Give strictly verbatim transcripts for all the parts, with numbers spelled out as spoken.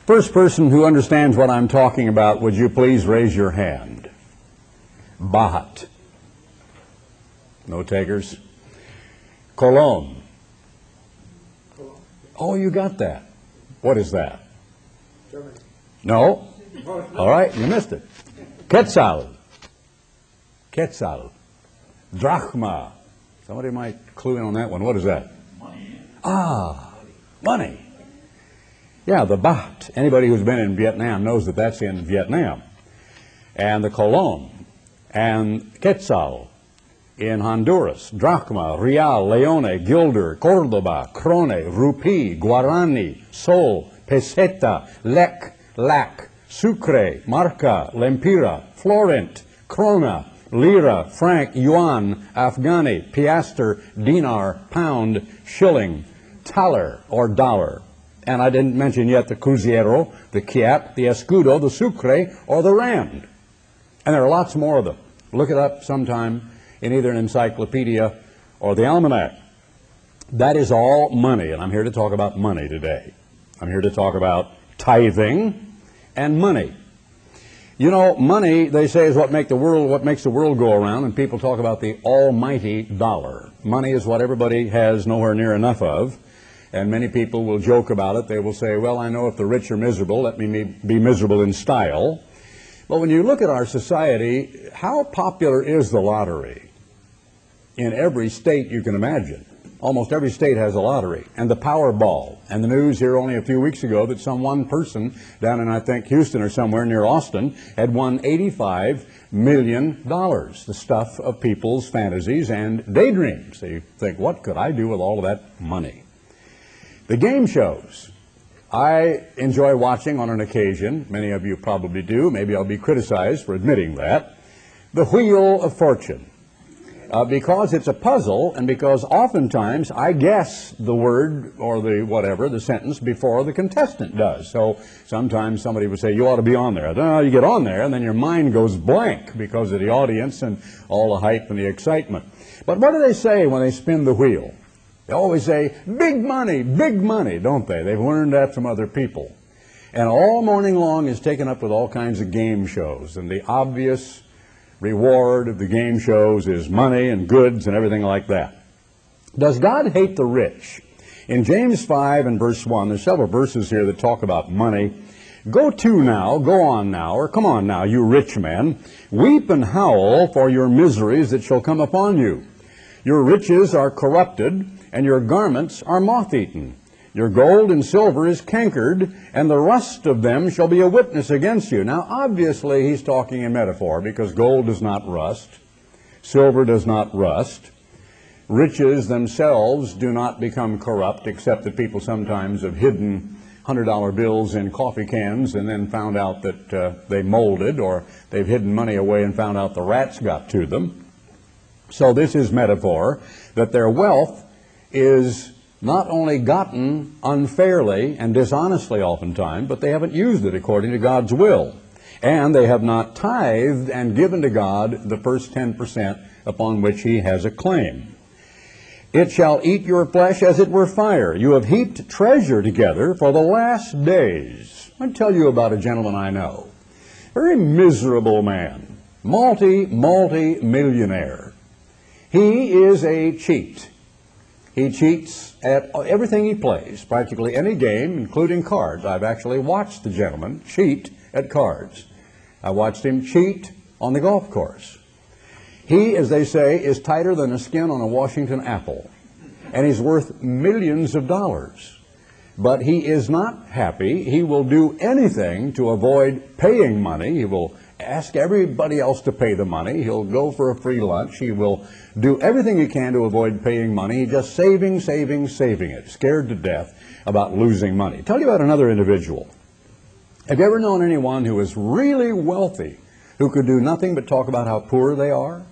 First person who understands what I'm talking about, would you please raise your hand? Baht. No takers? Cologne. Oh, you got that. What is that? Germany. No? All right, you missed it. Quetzal. Quetzal. Drachma. Somebody might clue in on that one. What is that? Money. Ah, money. Yeah, the baht. Anybody who's been in Vietnam knows that that's in Vietnam. And the colon and quetzal in Honduras, drachma, real, leone, guilder, cordoba, krone, rupee, guarani, sol, peseta, lek, lak, sucre, marca, lempira, florint, krona, lira, franc, yuan, afghani, piastre, dinar, pound, shilling, thaler or dollar. And I didn't mention yet the cruzeiro, the kyat, the escudo, the sucre, or the rand. And there are lots more of them. Look it up sometime in either an encyclopedia or the almanac. That is all money, and I'm here to talk about money today. I'm here to talk about tithing and money. You know, money, they say, is what make the world, what makes the world go around, and people talk about the almighty dollar. Money is what everybody has nowhere near enough of. And many people will joke about it. They will say, well, I know if the rich are miserable, let me be miserable in style. But when you look at our society, how popular is the lottery? In every state you can imagine. Almost every state has a lottery. And the Powerball. And the news here only a few weeks ago that some one person down in, I think, Houston or somewhere near Austin had won eighty-five million dollars. The stuff of people's fantasies and daydreams. So you think, what could I do with all of that money? The game shows I enjoy watching on an occasion. Many of you probably do. Maybe I'll be criticized for admitting that. The Wheel of Fortune. Uh, because it's a puzzle, and because oftentimes I guess the word or the whatever, the sentence, before the contestant does. So sometimes somebody would say, you ought to be on there. I don't know, you get on there, and then your mind goes blank because of the audience and all the hype and the excitement. But what do they say when they spin the wheel? They always say, big money, big money, don't they? They've learned that from other people. And all morning long is taken up with all kinds of game shows. And the obvious reward of the game shows is money and goods and everything like that. Does God hate the rich? In James five and verse one, there's several verses here that talk about money. Go to now, go on now, or come on now, you rich men. Weep and howl for your miseries that shall come upon you. Your riches are corrupted, and your garments are moth-eaten. Your gold and silver is cankered, and the rust of them shall be a witness against you. Now, obviously, he's talking in metaphor, because gold does not rust, silver does not rust. Riches themselves do not become corrupt, except that people sometimes have hidden one hundred dollar bills in coffee cans and then found out that uh, they molded, or they've hidden money away and found out the rats got to them. So this is metaphor, that their wealth is not only gotten unfairly and dishonestly oftentimes, but they haven't used it according to God's will. And they have not tithed and given to God the first ten percent upon which he has a claim. It shall eat your flesh as it were fire. You have heaped treasure together for the last days. I'll tell you about a gentleman I know. Very miserable man. Multi, multi-millionaire. He is a cheat. He cheats at everything he plays, practically any game, including cards. I've actually watched the gentleman cheat at cards. I watched him cheat on the golf course. He, as they say, is tighter than the skin on a Washington apple, and he's worth millions of dollars. But he is not happy. He will do anything to avoid paying money. He will ask everybody else to pay the money. He'll go for a free lunch. He will do everything he can to avoid paying money. He's just saving, saving, saving it, scared to death about losing money. Tell you about another individual. Have you ever known anyone who is really wealthy who could do nothing but talk about how poor they are?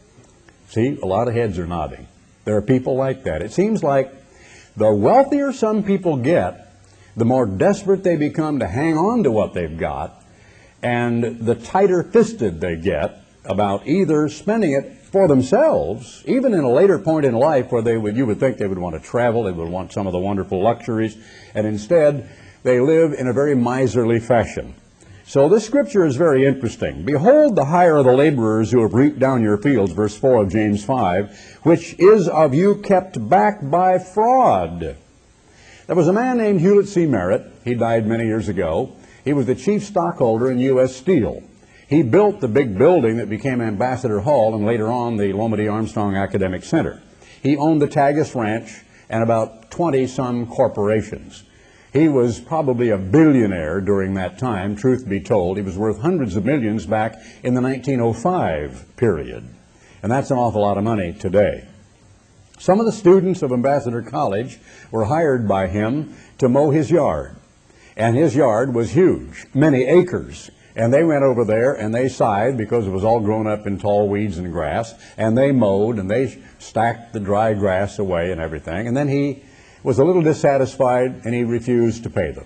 See, a lot of heads are nodding. There are people like that. It seems like the wealthier some people get, the more desperate they become to hang on to what they've got, and the tighter-fisted they get about either spending it for themselves, even in a later point in life where they would, you would think they would want to travel, they would want some of the wonderful luxuries, and instead they live in a very miserly fashion. So this scripture is very interesting. Behold, the hire of the laborers who have reaped down your fields, verse four of James five, which is of you kept back by fraud. There was a man named Hewlett C. Merritt. He died many years ago. He was the chief stockholder in U S Steel. He built the big building that became Ambassador Hall and later on the Loma de Armstrong Academic Center. He owned the Tagus Ranch and about twenty some corporations. He was probably a billionaire during that time, truth be told. He was worth hundreds of millions back in the nineteen oh five period. And that's an awful lot of money today. Some of the students of Ambassador College were hired by him to mow his yard. And his yard was huge, many acres. And they went over there and they scythed, because it was all grown up in tall weeds and grass, and they mowed and they stacked the dry grass away and everything. And then he was a little dissatisfied and he refused to pay them.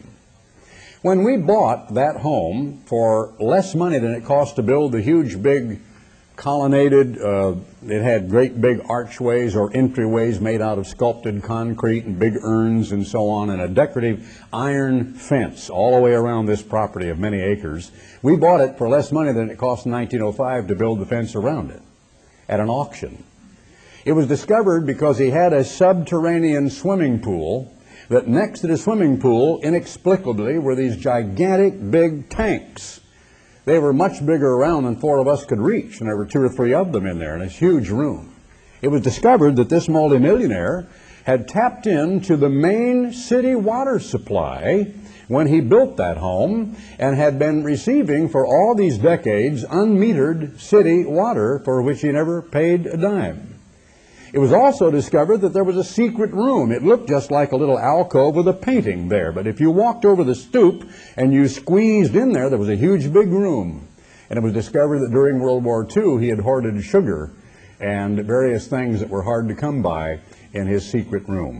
When we bought that home for less money than it cost to build the huge big colonnaded, uh, it had great big archways or entryways made out of sculpted concrete and big urns and so on, and a decorative iron fence all the way around this property of many acres. We bought it for less money than it cost in nineteen oh five to build the fence around it at an auction. It was discovered because he had a subterranean swimming pool, that next to the swimming pool, inexplicably, were these gigantic big tanks. They were much bigger around than four of us could reach, and there were two or three of them in there in this huge room. It was discovered that this multimillionaire had tapped into the main city water supply when he built that home, and had been receiving for all these decades unmetered city water for which he never paid a dime. It was also discovered that there was a secret room. It looked just like a little alcove with a painting there, but if you walked over the stoop and you squeezed in there, there was a huge big room. And it was discovered that during World War Two he had hoarded sugar and various things that were hard to come by in his secret room.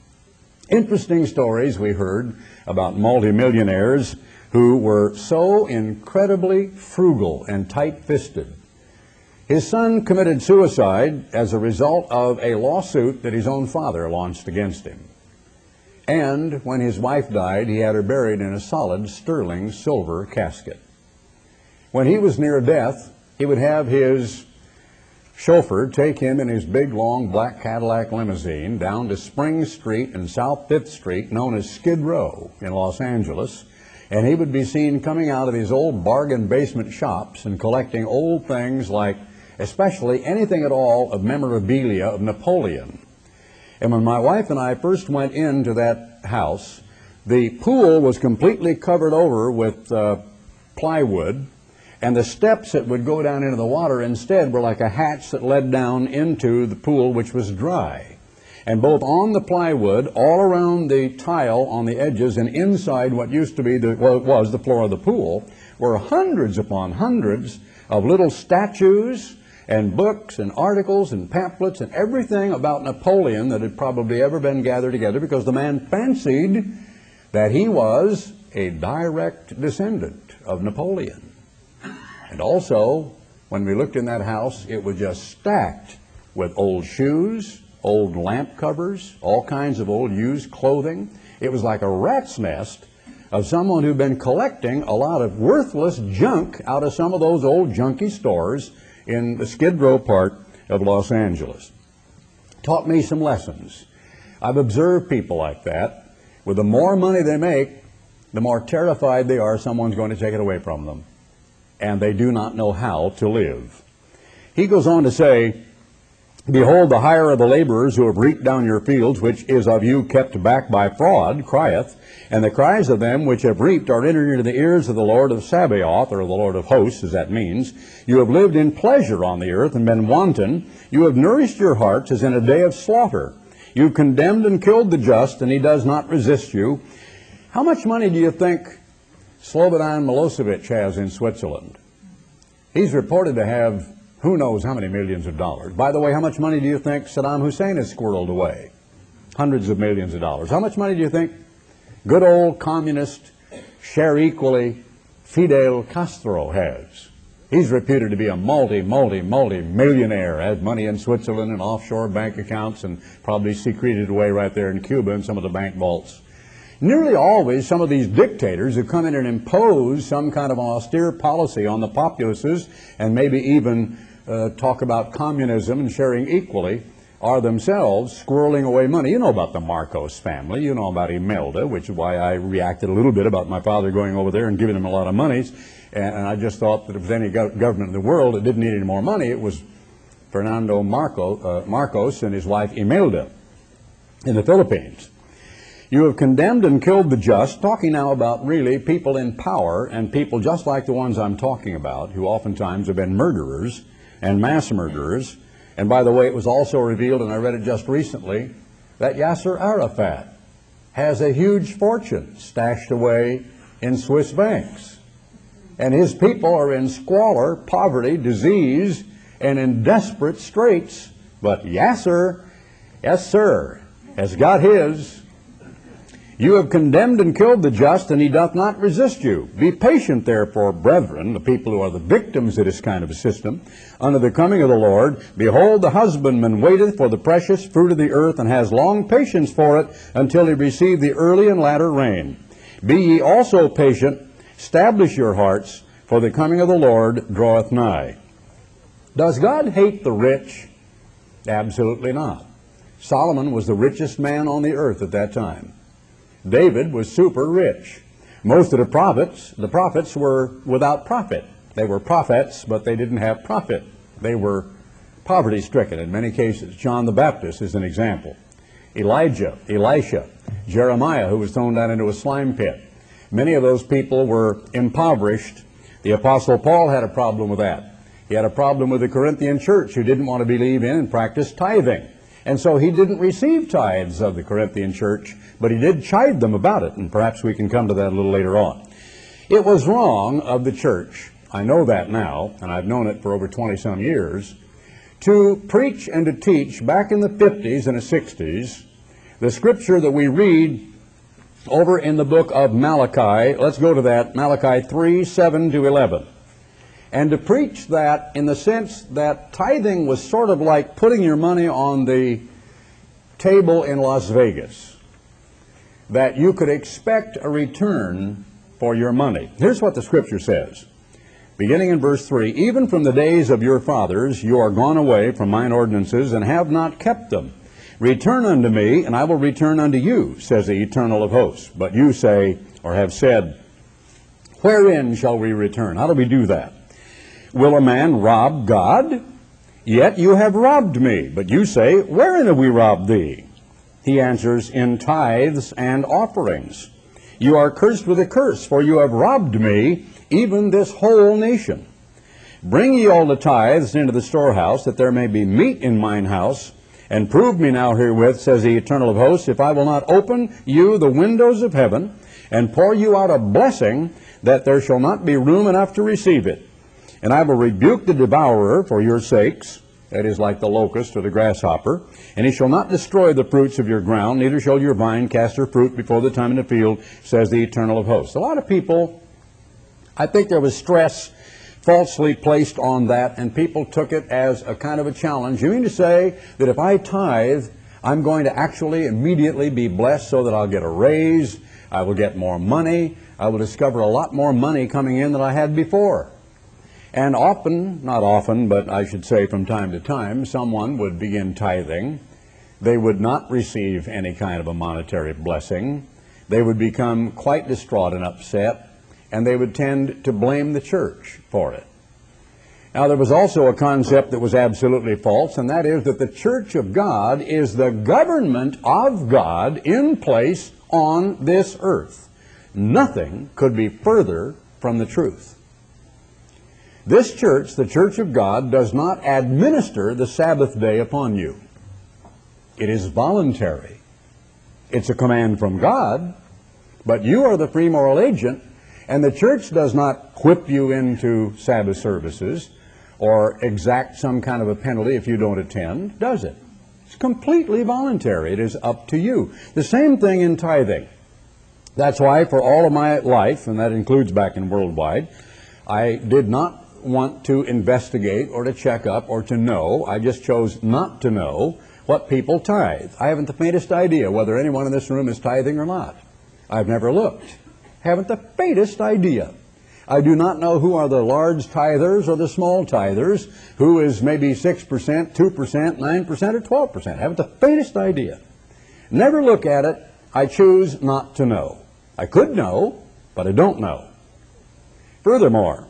Interesting stories we heard about multimillionaires who were so incredibly frugal and tight-fisted. His son committed suicide as a result of a lawsuit that his own father launched against him. And when his wife died, he had her buried in a solid sterling silver casket. When he was near death, he would have his chauffeur take him in his big, long, black Cadillac limousine down to Spring Street and South Fifth Street, known as Skid Row in Los Angeles, and he would be seen coming out of these old bargain basement shops and collecting old things like, especially anything at all of memorabilia of Napoleon. And when my wife and I first went into that house, the pool was completely covered over with uh, plywood, and the steps that would go down into the water instead were like a hatch that led down into the pool, which was dry. And both on the plywood, all around the tile on the edges, and inside what used to be the, well, it was the floor of the pool, were hundreds upon hundreds of little statues and books and articles and pamphlets and everything about Napoleon that had probably ever been gathered together, because the man fancied that he was a direct descendant of Napoleon. And also, when we looked in that house, it was just stacked with old shoes, old lamp covers, all kinds of old used clothing. It was like a rat's nest of someone who'd been collecting a lot of worthless junk out of some of those old junky stores in the Skid Row part of Los Angeles. Taught me some lessons. I've observed people like that. With the more money they make, the more terrified they are someone's going to take it away from them. And they do not know how to live. He goes on to say, behold, the hire of the laborers who have reaped down your fields, which is of you kept back by fraud, crieth, and the cries of them which have reaped are entered into the ears of the Lord of Sabaoth, or the Lord of hosts, as that means. You have lived in pleasure on the earth and been wanton. You have nourished your hearts as in a day of slaughter. You have condemned and killed the just, and he does not resist you. How much money do you think Slobodan Milosevic has in Switzerland? He's reported to have who knows how many millions of dollars. By the way, how much money do you think Saddam Hussein has squirreled away? Hundreds of millions of dollars. How much money do you think good old communist, share equally, Fidel Castro has? He's reputed to be a multi, multi, multi-millionaire, has money in Switzerland and offshore bank accounts, and probably secreted away right there in Cuba in some of the bank vaults. Nearly always some of these dictators who come in and impose some kind of austere policy on the populaces and maybe even uh, talk about communism and sharing equally are themselves squirreling away money. You know about the Marcos family. You know about Imelda, which is why I reacted a little bit about my father going over there and giving him a lot of monies. And, and I just thought that if there was any go government in the world that didn't need any more money, it was Fernando Marco, uh, Marcos and his wife Imelda in the Philippines. You have condemned and killed the just, talking now about really people in power and people just like the ones I'm talking about, who oftentimes have been murderers and mass murderers. And by the way, it was also revealed, and I read it just recently, that Yasser Arafat has a huge fortune stashed away in Swiss banks. And his people are in squalor, poverty, disease, and in desperate straits. But Yasser, yes sir, has got his. You have condemned and killed the just, and he doth not resist you. Be patient, therefore, brethren, the people who are the victims of this kind of a system, unto the coming of the Lord. Behold, the husbandman waiteth for the precious fruit of the earth, and has long patience for it, until he receive the early and latter rain. Be ye also patient, establish your hearts, for the coming of the Lord draweth nigh. Does God hate the rich? Absolutely not. Solomon was the richest man on the earth at that time. David was super rich. Most of the prophets, the prophets were without profit. They were prophets, but they didn't have profit. They were poverty-stricken in many cases. John the Baptist is an example. Elijah, Elisha, Jeremiah, who was thrown down into a slime pit. Many of those people were impoverished. The Apostle Paul had a problem with that. He had a problem with the Corinthian church who didn't want to believe in and practice tithing. And so he didn't receive tithes of the Corinthian church, but he did chide them about it, and perhaps we can come to that a little later on. It was wrong of the church, I know that now, and I've known it for over twenty some years, to preach and to teach back in the fifties and the sixties the scripture that we read over in the book of Malachi. Let's go to that, Malachi three, seven to eleven. And to preach that in the sense that tithing was sort of like putting your money on the table in Las Vegas, that you could expect a return for your money. Here's what the scripture says, beginning in verse three, even from the days of your fathers you are gone away from mine ordinances, and have not kept them. Return unto me, and I will return unto you, says the Eternal of hosts. But you say, or have said, wherein shall we return? How do we do that? Will a man rob God? Yet you have robbed me. But you say, wherein have we robbed thee? He answers, in tithes and offerings. You are cursed with a curse, for you have robbed me, even this whole nation. Bring ye all the tithes into the storehouse, that there may be meat in mine house, and prove me now herewith, says the Eternal of hosts, if I will not open you the windows of heaven, and pour you out a blessing, that there shall not be room enough to receive it. And I will rebuke the devourer for your sakes, that is like the locust or the grasshopper, and he shall not destroy the fruits of your ground, neither shall your vine cast her fruit before the time in the field, says the Eternal of hosts. A lot of people, I think there was stress falsely placed on that, and people took it as a kind of a challenge. You mean to say that if I tithe, I'm going to actually immediately be blessed so that I'll get a raise, I will get more money, I will discover a lot more money coming in than I had before. And often, not often, but I should say from time to time, someone would begin tithing. They would not receive any kind of a monetary blessing. They would become quite distraught and upset, and they would tend to blame the church for it. Now, there was also a concept that was absolutely false, and that is that the church of God is the government of God in place on this earth. Nothing could be further from the truth. This church, the church of God, does not administer the Sabbath day upon you. It is voluntary. It's a command from God, but you are the free moral agent, and the church does not whip you into Sabbath services or exact some kind of a penalty if you don't attend, does it? It's completely voluntary. It is up to you. The same thing in tithing. That's why for all of my life, and that includes back in Worldwide, I did not want to investigate or to check up or to know. I just chose not to know what people tithe. I haven't the faintest idea whether anyone in this room is tithing or not. I've never looked. Haven't the faintest idea. I do not know who are the large tithers or the small tithers, who is maybe six percent, two percent, nine percent, or twelve percent. Haven't the faintest idea. Never look at it. I choose not to know. I could know, but I don't know. Furthermore,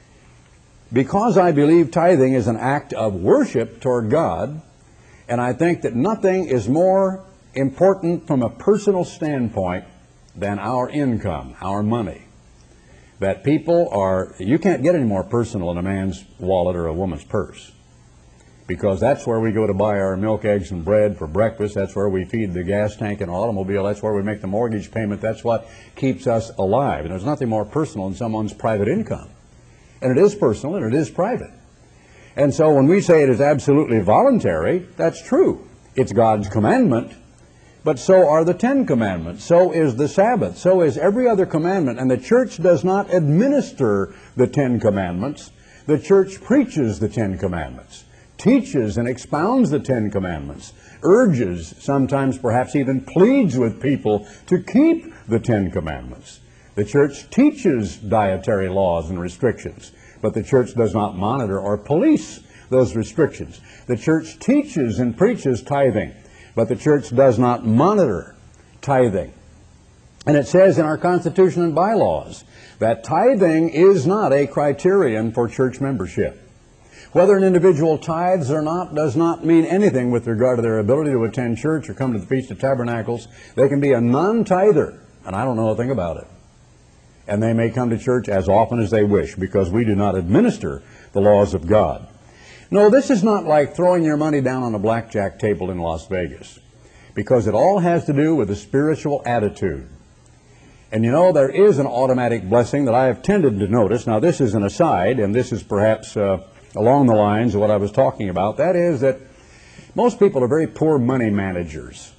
because I believe tithing is an act of worship toward God, and I think that nothing is more important from a personal standpoint than our income, our money. That people are, you can't get any more personal in a man's wallet or a woman's purse, because that's where we go to buy our milk, eggs, and bread for breakfast. That's where we feed the gas tank and automobile. That's where we make the mortgage payment. That's what keeps us alive. And there's nothing more personal than someone's private income. And it is personal and it is private. And so when we say it is absolutely voluntary, that's true. It's God's commandment. But so are the Ten Commandments. So is the Sabbath. So is every other commandment. And the church does not administer the Ten Commandments. The church preaches the Ten Commandments, teaches and expounds the Ten Commandments, urges, sometimes perhaps even pleads with people to keep the Ten Commandments. The church teaches dietary laws and restrictions, but the church does not monitor or police those restrictions. The church teaches and preaches tithing, but the church does not monitor tithing. And it says in our Constitution and bylaws that tithing is not a criterion for church membership. Whether an individual tithes or not does not mean anything with regard to their ability to attend church or come to the Feast of Tabernacles. They can be a non-tither, and I don't know anything about it. And they may come to church as often as they wish, because we do not administer the laws of God. No, this is not like throwing your money down on a blackjack table in Las Vegas, because it all has to do with a spiritual attitude. And you know, there is an automatic blessing that I have tended to notice. Now, this is an aside, and this is perhaps uh, along the lines of what I was talking about. That is that most people are very poor money managers.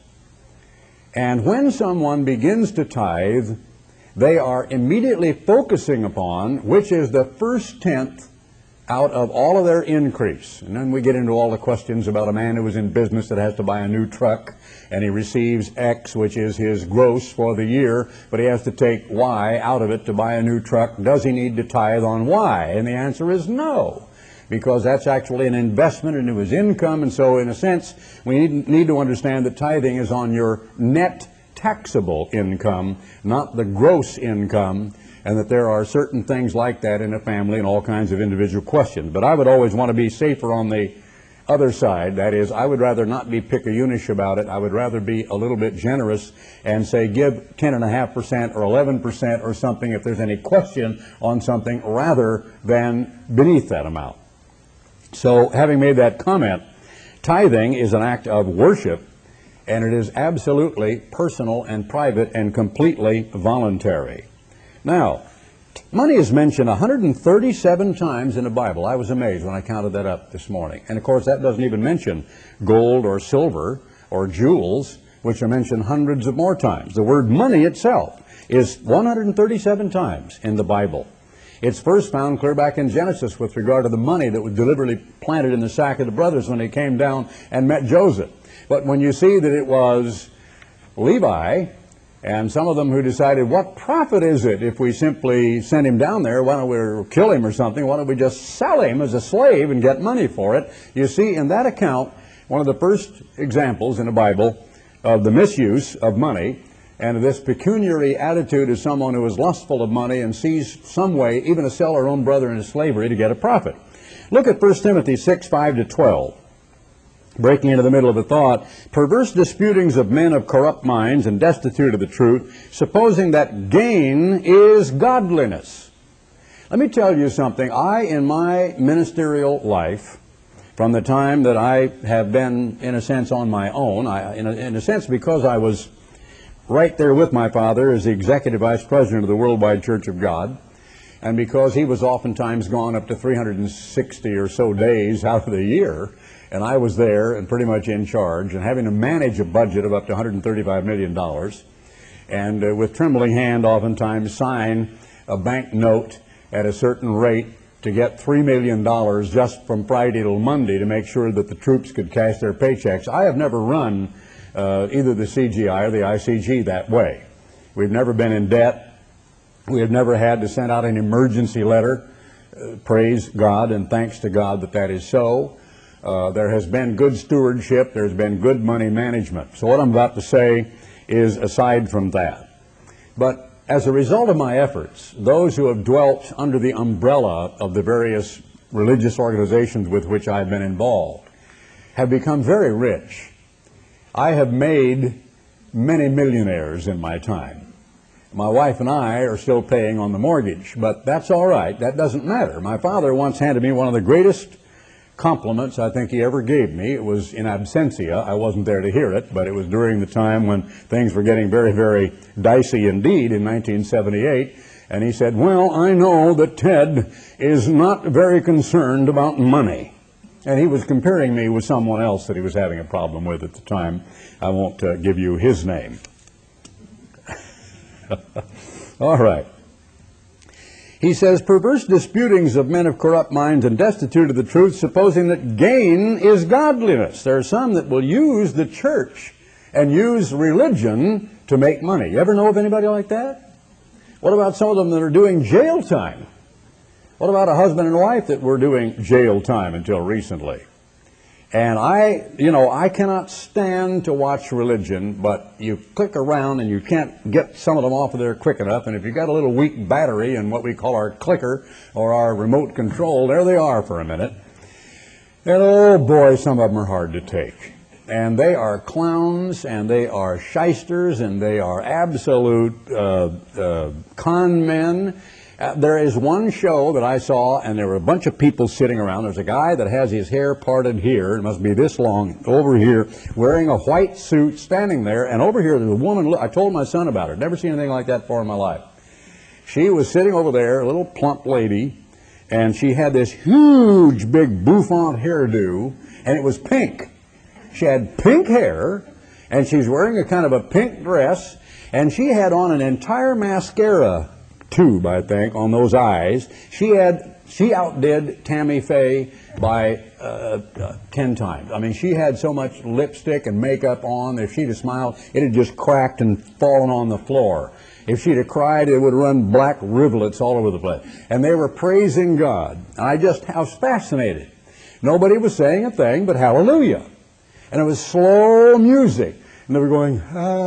And when someone begins to tithe, they are immediately focusing upon which is the first tenth out of all of their increase. And then we get into all the questions about a man who was in business that has to buy a new truck, and he receives X, which is his gross for the year, but he has to take Y out of it to buy a new truck. Does he need to tithe on Y? And the answer is no, because that's actually an investment into his income. And so in a sense, we need, need to understand that tithing is on your net taxable income, not the gross income, and that there are certain things like that in a family and all kinds of individual questions. But I would always want to be safer on the other side. That is, I would rather not be pick-a-unish about it. I would rather be a little bit generous and say give ten point five percent or eleven percent or something if there's any question on something, rather than beneath that amount. So having made that comment, tithing is an act of worship, and it is absolutely personal and private and completely voluntary. Now, money is mentioned one hundred thirty-seven times in the Bible. I was amazed when I counted that up this morning. And of course, that doesn't even mention gold or silver or jewels, which are mentioned hundreds of more times. The word money itself is one hundred thirty-seven times in the Bible. It's first found clear back in Genesis with regard to the money that was deliberately planted in the sack of the brothers when they came down and met Joseph. But when you see that it was Levi and some of them who decided, what profit is it if we simply send him down there? Why don't we kill him or something? Why don't we just sell him as a slave and get money for it? You see, in that account, one of the first examples in the Bible of the misuse of money and of this pecuniary attitude of someone who is lustful of money and sees some way even to sell her own brother into slavery to get a profit. Look at First Timothy six, five to twelve. Breaking into the middle of a thought, perverse disputings of men of corrupt minds and destitute of the truth, supposing that gain is godliness. Let me tell you something. I, in my ministerial life, from the time that I have been, in a sense, on my own, I, in, a, in a sense because I was right there with my father as the executive vice president of the Worldwide Church of God, and because he was oftentimes gone up to three hundred sixty or so days out of the year, and I was there and pretty much in charge and having to manage a budget of up to one hundred thirty-five million dollars, and uh, with trembling hand oftentimes sign a bank note at a certain rate to get three million dollars just from Friday till Monday to make sure that the troops could cash their paychecks. I have never run uh, either the C G I or the I C G that way. We've never been in debt. We have never had to send out an emergency letter. Uh, praise God and thanks to God that that is so. Uh, there has been good stewardship. There's been good money management. So what I'm about to say is aside from that. But as a result of my efforts, those who have dwelt under the umbrella of the various religious organizations with which I've been involved have become very rich. I have made many millionaires in my time. My wife and I are still paying on the mortgage, but that's all right. That doesn't matter. My father once handed me one of the greatest compliments I think he ever gave me. It was in absentia. I wasn't there to hear it, but it was during the time when things were getting very, very dicey indeed in nineteen seventy-eight. And he said, well, I know that Ted is not very concerned about money. And he was comparing me with someone else that he was having a problem with at the time. I won't uh, give you his name. All right. He says, perverse disputings of men of corrupt minds and destitute of the truth, supposing that gain is godliness. There are some that will use the church and use religion to make money. You ever know of anybody like that? What about some of them that are doing jail time? What about a husband and wife that were doing jail time until recently? And I, you know, I cannot stand to watch religion, but you click around and you can't get some of them off of there quick enough. And if you've got a little weak battery in what we call our clicker or our remote control, there they are for a minute. And oh boy, some of them are hard to take. And they are clowns, and they are shysters, and they are absolute uh, uh, con men. Uh, there is one show that I saw, and there were a bunch of people sitting around. There's a guy that has his hair parted here, it must be this long, over here, wearing a white suit, standing there, and over here there's a woman. I told my son about her. Never seen anything like that before in my life. She was sitting over there, a little plump lady, and she had this huge, big bouffant hairdo, and it was pink. She had pink hair, and she's wearing a kind of a pink dress, and she had on an entire mascara tube, I think, on those eyes. She had, she outdid Tammy Faye by uh, uh, ten times. I mean, she had so much lipstick and makeup on that if she'd have smiled, it had just cracked and fallen on the floor. If she'd have cried, it would run black rivulets all over the place. And they were praising God. And I just, I was fascinated. Nobody was saying a thing but hallelujah. And it was slow music. And they were going,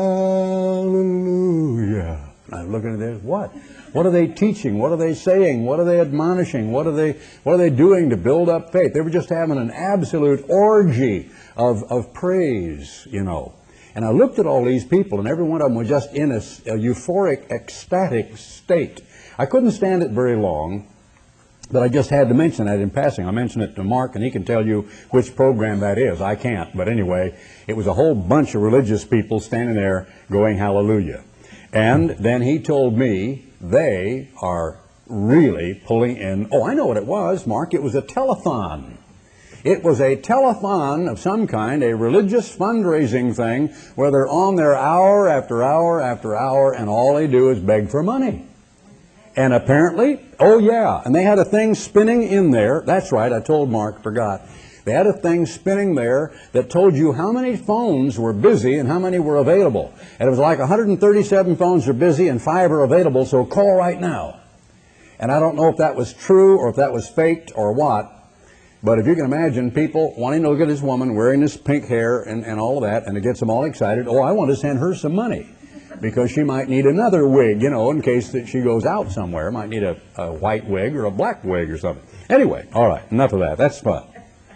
hallelujah. And I'm looking at this, what? What are they teaching? What are they saying? What are they admonishing? What are they, what are they doing to build up faith? They were just having an absolute orgy of, of praise, you know. And I looked at all these people, and every one of them was just in a, a euphoric, ecstatic state. I couldn't stand it very long, but I just had to mention that in passing. I mentioned it to Mark, and he can tell you which program that is. I can't. But anyway, it was a whole bunch of religious people standing there going hallelujah. And then he told me they are really pulling in. Oh, I know what it was, Mark. It was a telethon. It was a telethon of some kind, a religious fundraising thing, where they're on there hour after hour after hour, and all they do is beg for money. And apparently, oh yeah, and they had a thing spinning in there. That's right, I told Mark, forgot. They had a thing spinning there that told you how many phones were busy and how many were available. And it was like one hundred thirty-seven phones are busy and five are available, so call right now. And I don't know if that was true or if that was faked or what, but if you can imagine people wanting to look at this woman wearing this pink hair and, and all of that, and it gets them all excited. Oh, I want to send her some money because she might need another wig, you know, in case that she goes out somewhere. Might need a, a white wig or a black wig or something. Anyway, all right, enough of that. That's fun.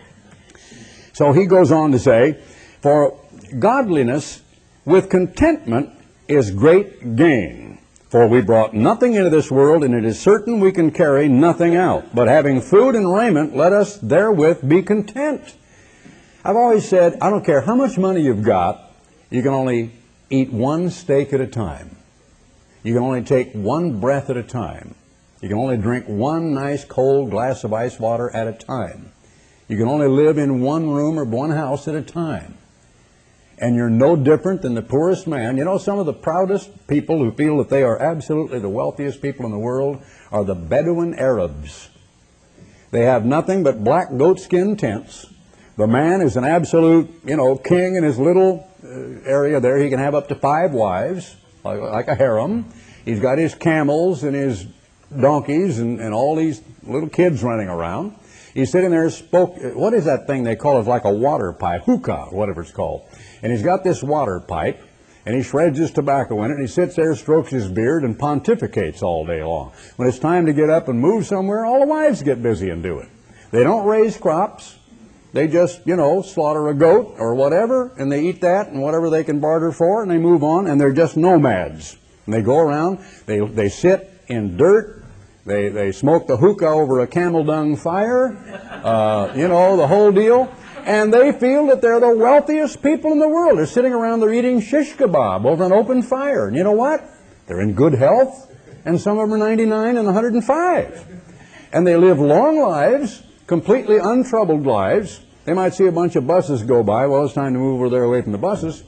So he goes on to say, for godliness with contentment is great gain. For we brought nothing into this world, and it is certain we can carry nothing out. But having food and raiment, let us therewith be content. I've always said, I don't care how much money you've got, you can only eat one steak at a time. You can only take one breath at a time. You can only drink one nice cold glass of ice water at a time. You can only live in one room or one house at a time. And you're no different than the poorest man. You know, some of the proudest people who feel that they are absolutely the wealthiest people in the world are the Bedouin Arabs. They have nothing but black goatskin tents. The man is an absolute, you know, king in his little uh, area there. He can have up to five wives, like, like a harem. He's got his camels and his donkeys and, and all these little kids running around. He's sitting there, spoke, what is that thing they call it, like a water pipe, hookah, whatever it's called. And he's got this water pipe, and he shreds his tobacco in it, and he sits there, strokes his beard, and pontificates all day long. When it's time to get up and move somewhere, all the wives get busy and do it. They don't raise crops. They just, you know, slaughter a goat or whatever, and they eat that and whatever they can barter for, and they move on, and they're just nomads. And they go around, they, they sit in dirt, they, they smoke the hookah over a camel dung fire, uh, you know, the whole deal, and they feel that they're the wealthiest people in the world. They're sitting around, they're eating shish kebab over an open fire, and you know what? They're in good health, and some of them are ninety-nine and one hundred and five. And they live long lives, completely untroubled lives. They might see a bunch of buses go by. Well, it's time to move over there away from the buses.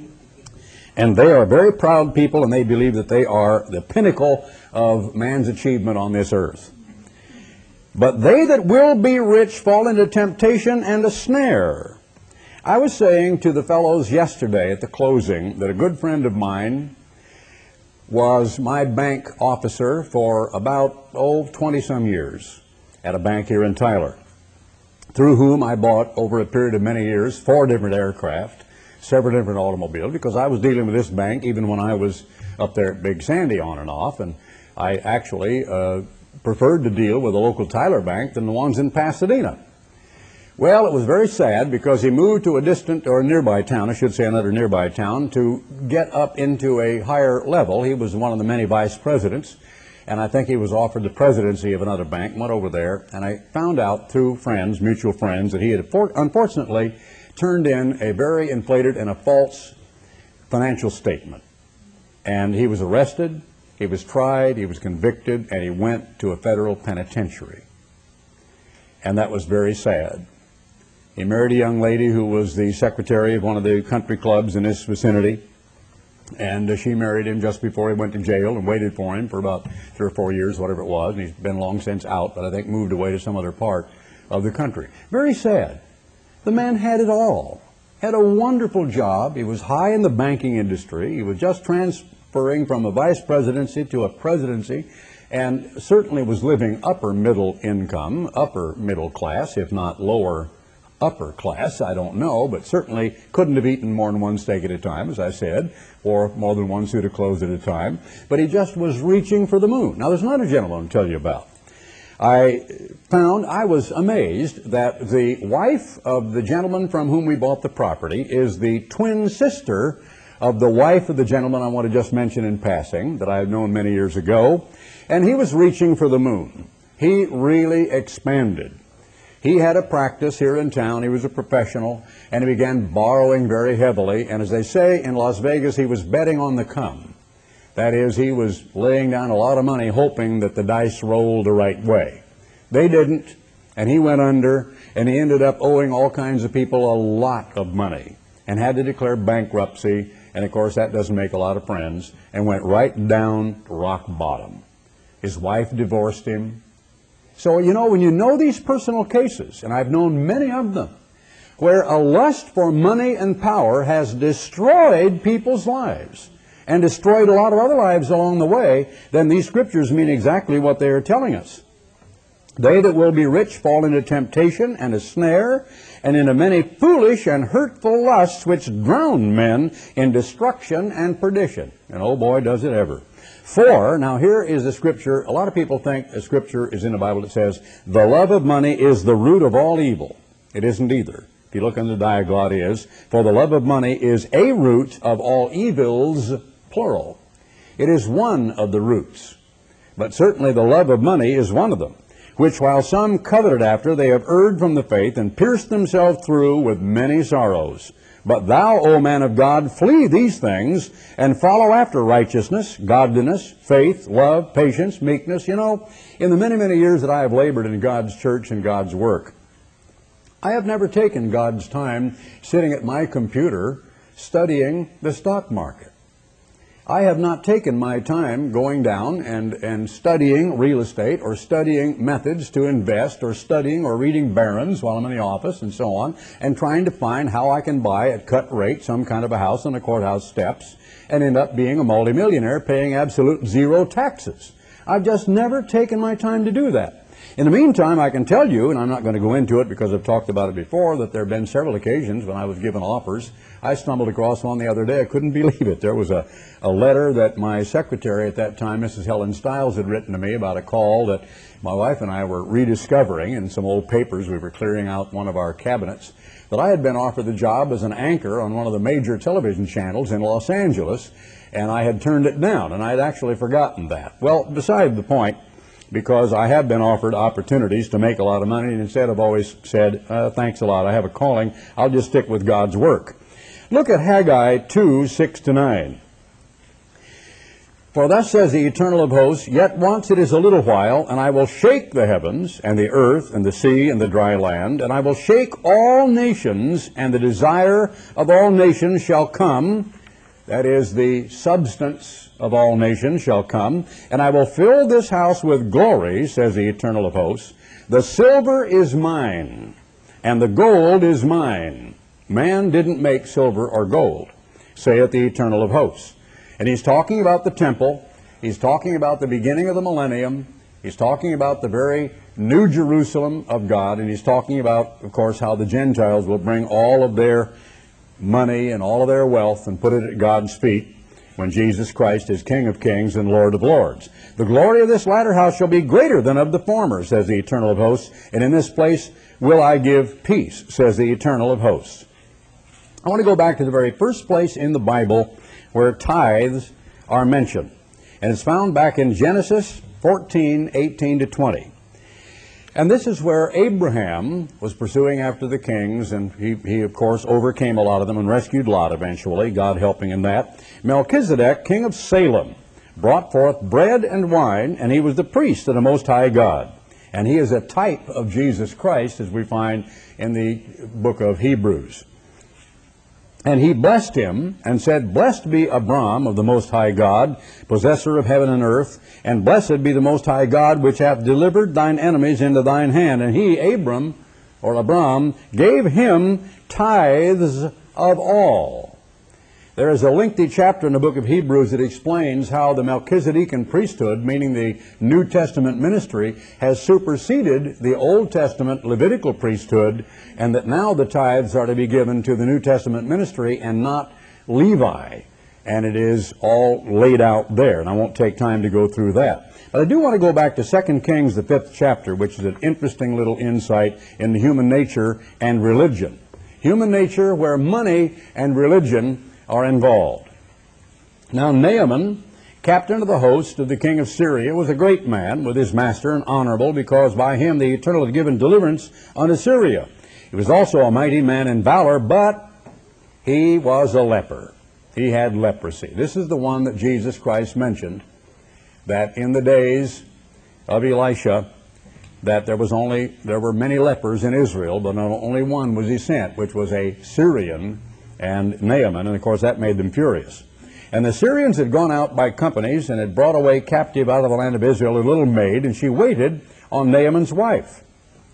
And they are very proud people, and they believe that they are the pinnacle of man's achievement on this earth. But they that will be rich fall into temptation and a snare. I was saying to the fellows yesterday at the closing that a good friend of mine was my bank officer for about, oh, twenty-some years at a bank here in Tyler, through whom I bought, over a period of many years, four different aircraft, several different automobiles, because I was dealing with this bank even when I was up there at Big Sandy on and off, and I actually uh, preferred to deal with a local Tyler bank than the ones in Pasadena. Well, it was very sad because he moved to a distant or nearby town, I should say another nearby town, to get up into a higher level. He was one of the many vice presidents, and I think he was offered the presidency of another bank, went over there, and I found out through friends, mutual friends, that he had unfortunately turned in a very inflated and a false financial statement. And he was arrested, he was tried, he was convicted, and he went to a federal penitentiary. And that was very sad. He married a young lady who was the secretary of one of the country clubs in this vicinity, and uh, she married him just before he went to jail and waited for him for about three or four years, whatever it was, and he's been long since out, but I think moved away to some other part of the country. Very sad. The man had it all, had a wonderful job. He was high in the banking industry. He was just transferring from a vice presidency to a presidency, and certainly was living upper middle income, upper middle class, if not lower upper class, I don't know, but certainly couldn't have eaten more than one steak at a time, as I said, or more than one suit of clothes at a time. But he just was reaching for the moon. Now, there's another gentleman I'll tell you about. I found, I was amazed that the wife of the gentleman from whom we bought the property is the twin sister of the wife of the gentleman I want to just mention in passing, that I had known many years ago, and he was reaching for the moon. He really expanded. He had a practice here in town. He was a professional, and he began borrowing very heavily, and as they say in Las Vegas, he was betting on the come. That is, he was laying down a lot of money hoping that the dice rolled the right way. They didn't, and he went under, and he ended up owing all kinds of people a lot of money and had to declare bankruptcy, and of course that doesn't make a lot of friends, and went right down to rock bottom. His wife divorced him. So, you know, when you know these personal cases, and I've known many of them, where a lust for money and power has destroyed people's lives, and destroyed a lot of other lives along the way, then these scriptures mean exactly what they are telling us. They that will be rich fall into temptation and a snare, and into many foolish and hurtful lusts which drown men in destruction and perdition. And oh boy, does it ever. For, now here is the scripture, a lot of people think a scripture is in the Bible that says, the love of money is the root of all evil. It isn't either. If you look in the diaglott, it is, for the love of money is a root of all evils, plural. It is one of the roots, but certainly the love of money is one of them, which while some coveted after, they have erred from the faith and pierced themselves through with many sorrows. But thou, O man of God, flee these things and follow after righteousness, godliness, faith, love, patience, meekness. You know, in the many, many years that I have labored in God's church and God's work, I have never taken God's time sitting at my computer studying the stock market. I have not taken my time going down and, and studying real estate or studying methods to invest or studying or reading Barron's while I'm in the office and so on, and trying to find how I can buy at cut rate some kind of a house on the courthouse steps and end up being a multimillionaire paying absolute zero taxes. I've just never taken my time to do that. In the meantime, I can tell you, and I'm not going to go into it because I've talked about it before, that there have been several occasions when I was given offers. I stumbled across one the other day. I couldn't believe it. There was a, a letter that my secretary at that time, Missus Helen Stiles, had written to me about a call that my wife and I were rediscovering in some old papers. We were clearing out one of our cabinets, that I had been offered the job as an anchor on one of the major television channels in Los Angeles, and I had turned it down, and I had actually forgotten that. Well, beside the point, because I have been offered opportunities to make a lot of money, and instead I've always said, uh, thanks a lot, I have a calling, I'll just stick with God's work. Look at Haggai two, six to nine. For thus says the Eternal of hosts, yet once it is a little while, and I will shake the heavens, and the earth, and the sea, and the dry land, and I will shake all nations, and the desire of all nations shall come, that is, the substance of all nations shall come, and I will fill this house with glory, says the Eternal of hosts. The silver is mine, and the gold is mine. Man didn't make silver or gold, saith the Eternal of hosts. And he's talking about the temple. He's talking about the beginning of the millennium. He's talking about the very new Jerusalem of God, and he's talking about, of course, how the Gentiles will bring all of their money and all of their wealth and put it at God's feet when Jesus Christ is King of kings and Lord of lords. The glory of this latter house shall be greater than of the former, says the Eternal of hosts, and in this place will I give peace, says the Eternal of hosts. I want to go back to the very first place in the Bible where tithes are mentioned, and it's found back in Genesis fourteen, eighteen to twenty. And this is where Abraham was pursuing after the kings, and he, he, of course, overcame a lot of them and rescued Lot eventually, God helping in that. Melchizedek, king of Salem, brought forth bread and wine, and he was the priest of the Most High God. And he is a type of Jesus Christ, as we find in the book of Hebrews. And he blessed him and said, Blessed be Abram of the Most High God, possessor of heaven and earth, and blessed be the Most High God, which hath delivered thine enemies into thine hand. And he, Abram, or Abram, gave him tithes of all. There is a lengthy chapter in the book of Hebrews that explains how the Melchizedekan priesthood, meaning the New Testament ministry, has superseded the Old Testament Levitical priesthood, and that now the tithes are to be given to the New Testament ministry and not Levi. And it is all laid out there, and I won't take time to go through that. But I do want to go back to Second Kings, the fifth chapter, which is an interesting little insight into human nature and religion. Human nature where money and religion are involved. Now Naaman, captain of the host of the king of Syria, was a great man with his master and honorable, because by him the Eternal had given deliverance unto Syria. He was also a mighty man in valor, but he was a leper. He had leprosy. This is the one that Jesus Christ mentioned, that in the days of Elisha, that there was only there were many lepers in Israel, but only one was he sent, which was a Syrian, and Naaman, and of course that made them furious. And the Syrians had gone out by companies and had brought away captive out of the land of Israel a little maid, and she waited on Naaman's wife.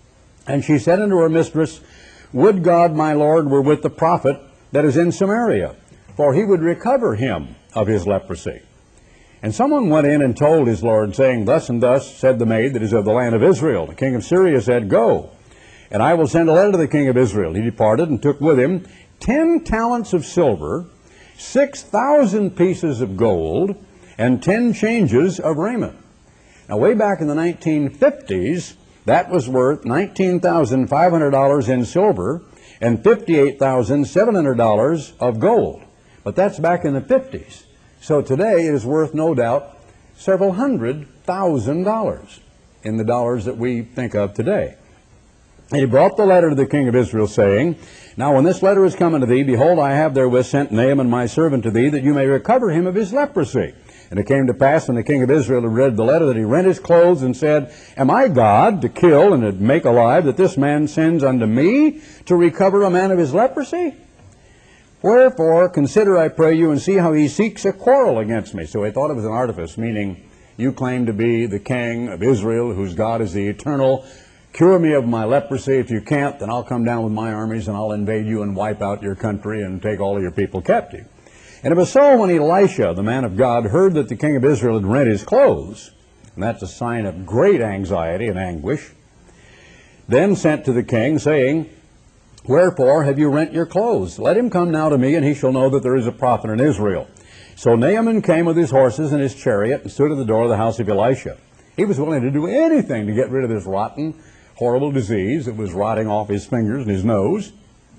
And she said unto her mistress, Would God my Lord were with the prophet that is in Samaria, for he would recover him of his leprosy. And someone went in and told his Lord, saying, Thus and thus said the maid that is of the land of Israel. The king of Syria said, Go, and I will send a letter to the king of Israel. He departed and took with him ten talents of silver, six thousand pieces of gold, and ten changes of raiment. Now, way back in the nineteen fifties, that was worth nineteen thousand five hundred dollars in silver and fifty-eight thousand seven hundred dollars of gold. But that's back in the fifties. So today it is worth, no doubt, several hundred thousand dollars in the dollars that we think of today. And he brought the letter to the king of Israel, saying, Now when this letter is come unto thee, behold, I have therewith sent Naaman my servant to thee, that you may recover him of his leprosy. And it came to pass, when the king of Israel had read the letter, that he rent his clothes and said, Am I God to kill and to make alive, that this man sends unto me to recover a man of his leprosy? Wherefore, consider, I pray you, and see how he seeks a quarrel against me. So he thought it was an artifice, meaning you claim to be the king of Israel, whose God is the eternal. Cure me of my leprosy. If you can't, then I'll come down with my armies and I'll invade you and wipe out your country and take all of your people captive. And it was so when Elisha, the man of God, heard that the king of Israel had rent his clothes, and that's a sign of great anxiety and anguish, then sent to the king, saying, Wherefore have you rent your clothes? Let him come now to me, and he shall know that there is a prophet in Israel. So Naaman came with his horses and his chariot and stood at the door of the house of Elisha. He was willing to do anything to get rid of this rotten, horrible disease that was rotting off his fingers and his nose.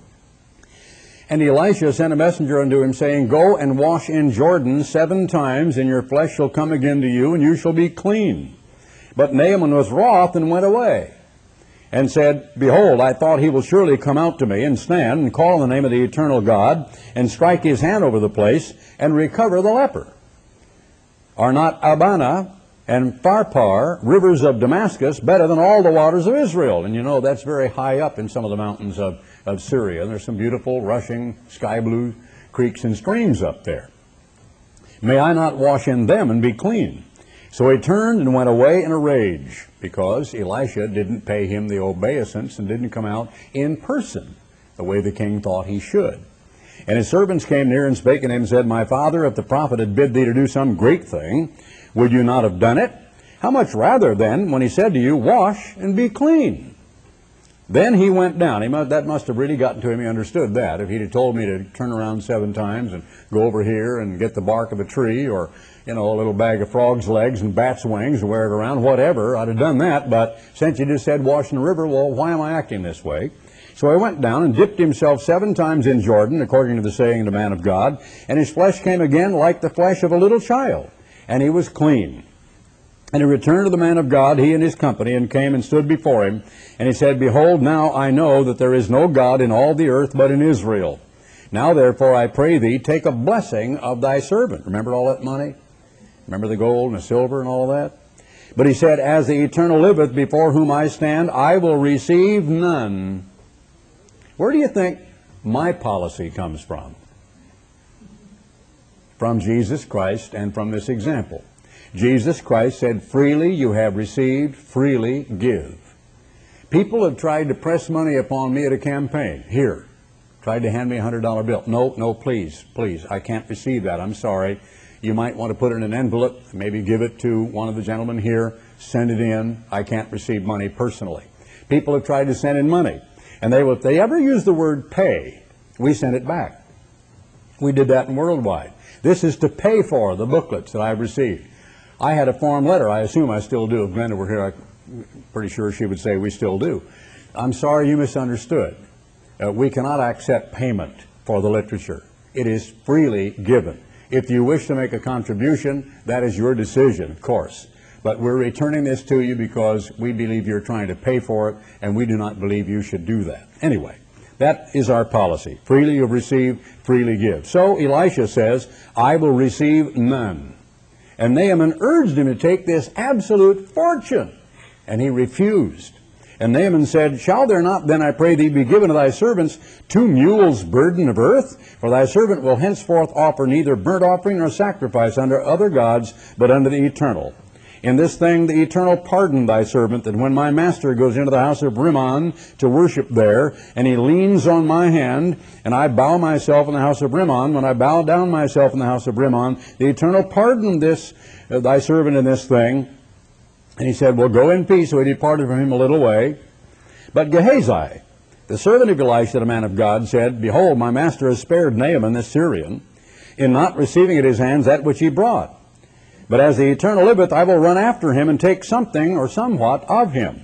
And Elisha sent a messenger unto him, saying, Go and wash in Jordan seven times, and your flesh shall come again to you, and you shall be clean. But Naaman was wroth and went away, and said, Behold, I thought he will surely come out to me, and stand, and call on the name of the eternal God, and strike his hand over the place, and recover the leper. Are not Abana and Pharpar, rivers of Damascus, better than all the waters of Israel? And you know, that's very high up in some of the mountains of, of Syria. And there's some beautiful, rushing, sky-blue creeks and streams up there. May I not wash in them and be clean? So he turned and went away in a rage, because Elisha didn't pay him the obeisance and didn't come out in person the way the king thought he should. And his servants came near and spake unto him and said, My father, if the prophet had bid thee to do some great thing, would you not have done it? How much rather then, when he said to you, Wash and be clean? Then he went down. He must, that must have really gotten to him. He understood that. If he'd have told me to turn around seven times and go over here and get the bark of a tree, or, you know, a little bag of frog's legs and bat's wings and wear it around, whatever, I'd have done that. But since you just said wash in the river, well, why am I acting this way? So he went down and dipped himself seven times in Jordan, according to the saying of the man of God, and his flesh came again like the flesh of a little child, and he was clean. And he returned to the man of God, he and his company, and came and stood before him. And he said, Behold, now I know that there is no God in all the earth but in Israel. Now therefore I pray thee, take a blessing of thy servant. Remember all that money? Remember the gold and the silver and all that? But he said, As the Eternal liveth, before whom I stand, I will receive none. Where do you think my policy comes from? From Jesus Christ and from this example. Jesus Christ said, Freely you have received, freely give. People have tried to press money upon me at a campaign. Here, tried to hand me a hundred dollar bill. No, no, please, please, I can't receive that. I'm sorry. You might want to put it in an envelope, maybe give it to one of the gentlemen here, send it in. I can't receive money personally. People have tried to send in money. And they, if they ever use the word pay, we send it back. We did that in Worldwide. This is to pay for the booklets that I've received. I had a form letter. I assume I still do. If Glenda were here, I'm pretty sure she would say we still do. I'm sorry you misunderstood. Uh, we cannot accept payment for the literature. It is freely given. If you wish to make a contribution, that is your decision, of course. But we're returning this to you because we believe you're trying to pay for it, and we do not believe you should do that. Anyway, that is our policy. Freely you have received, freely give. So Elisha says, I will receive none. And Naaman urged him to take this absolute fortune, and he refused. And Naaman said, Shall there not then, I pray thee, be given to thy servants two mules' burden of earth? For thy servant will henceforth offer neither burnt offering nor sacrifice unto other gods, but unto the Eternal. In this thing the Eternal pardon thy servant, that when my master goes into the house of Rimmon to worship there, and he leans on my hand, and I bow myself in the house of Rimmon, when I bow down myself in the house of Rimmon, the Eternal pardon this uh, thy servant in this thing. And he said, Well, go in peace. So he departed from him a little way. But Gehazi, the servant of Elisha, the man of God, said, Behold, my master has spared Naaman the Syrian, in not receiving at his hands that which he brought. But as the Eternal liveth, I will run after him and take something or somewhat of him.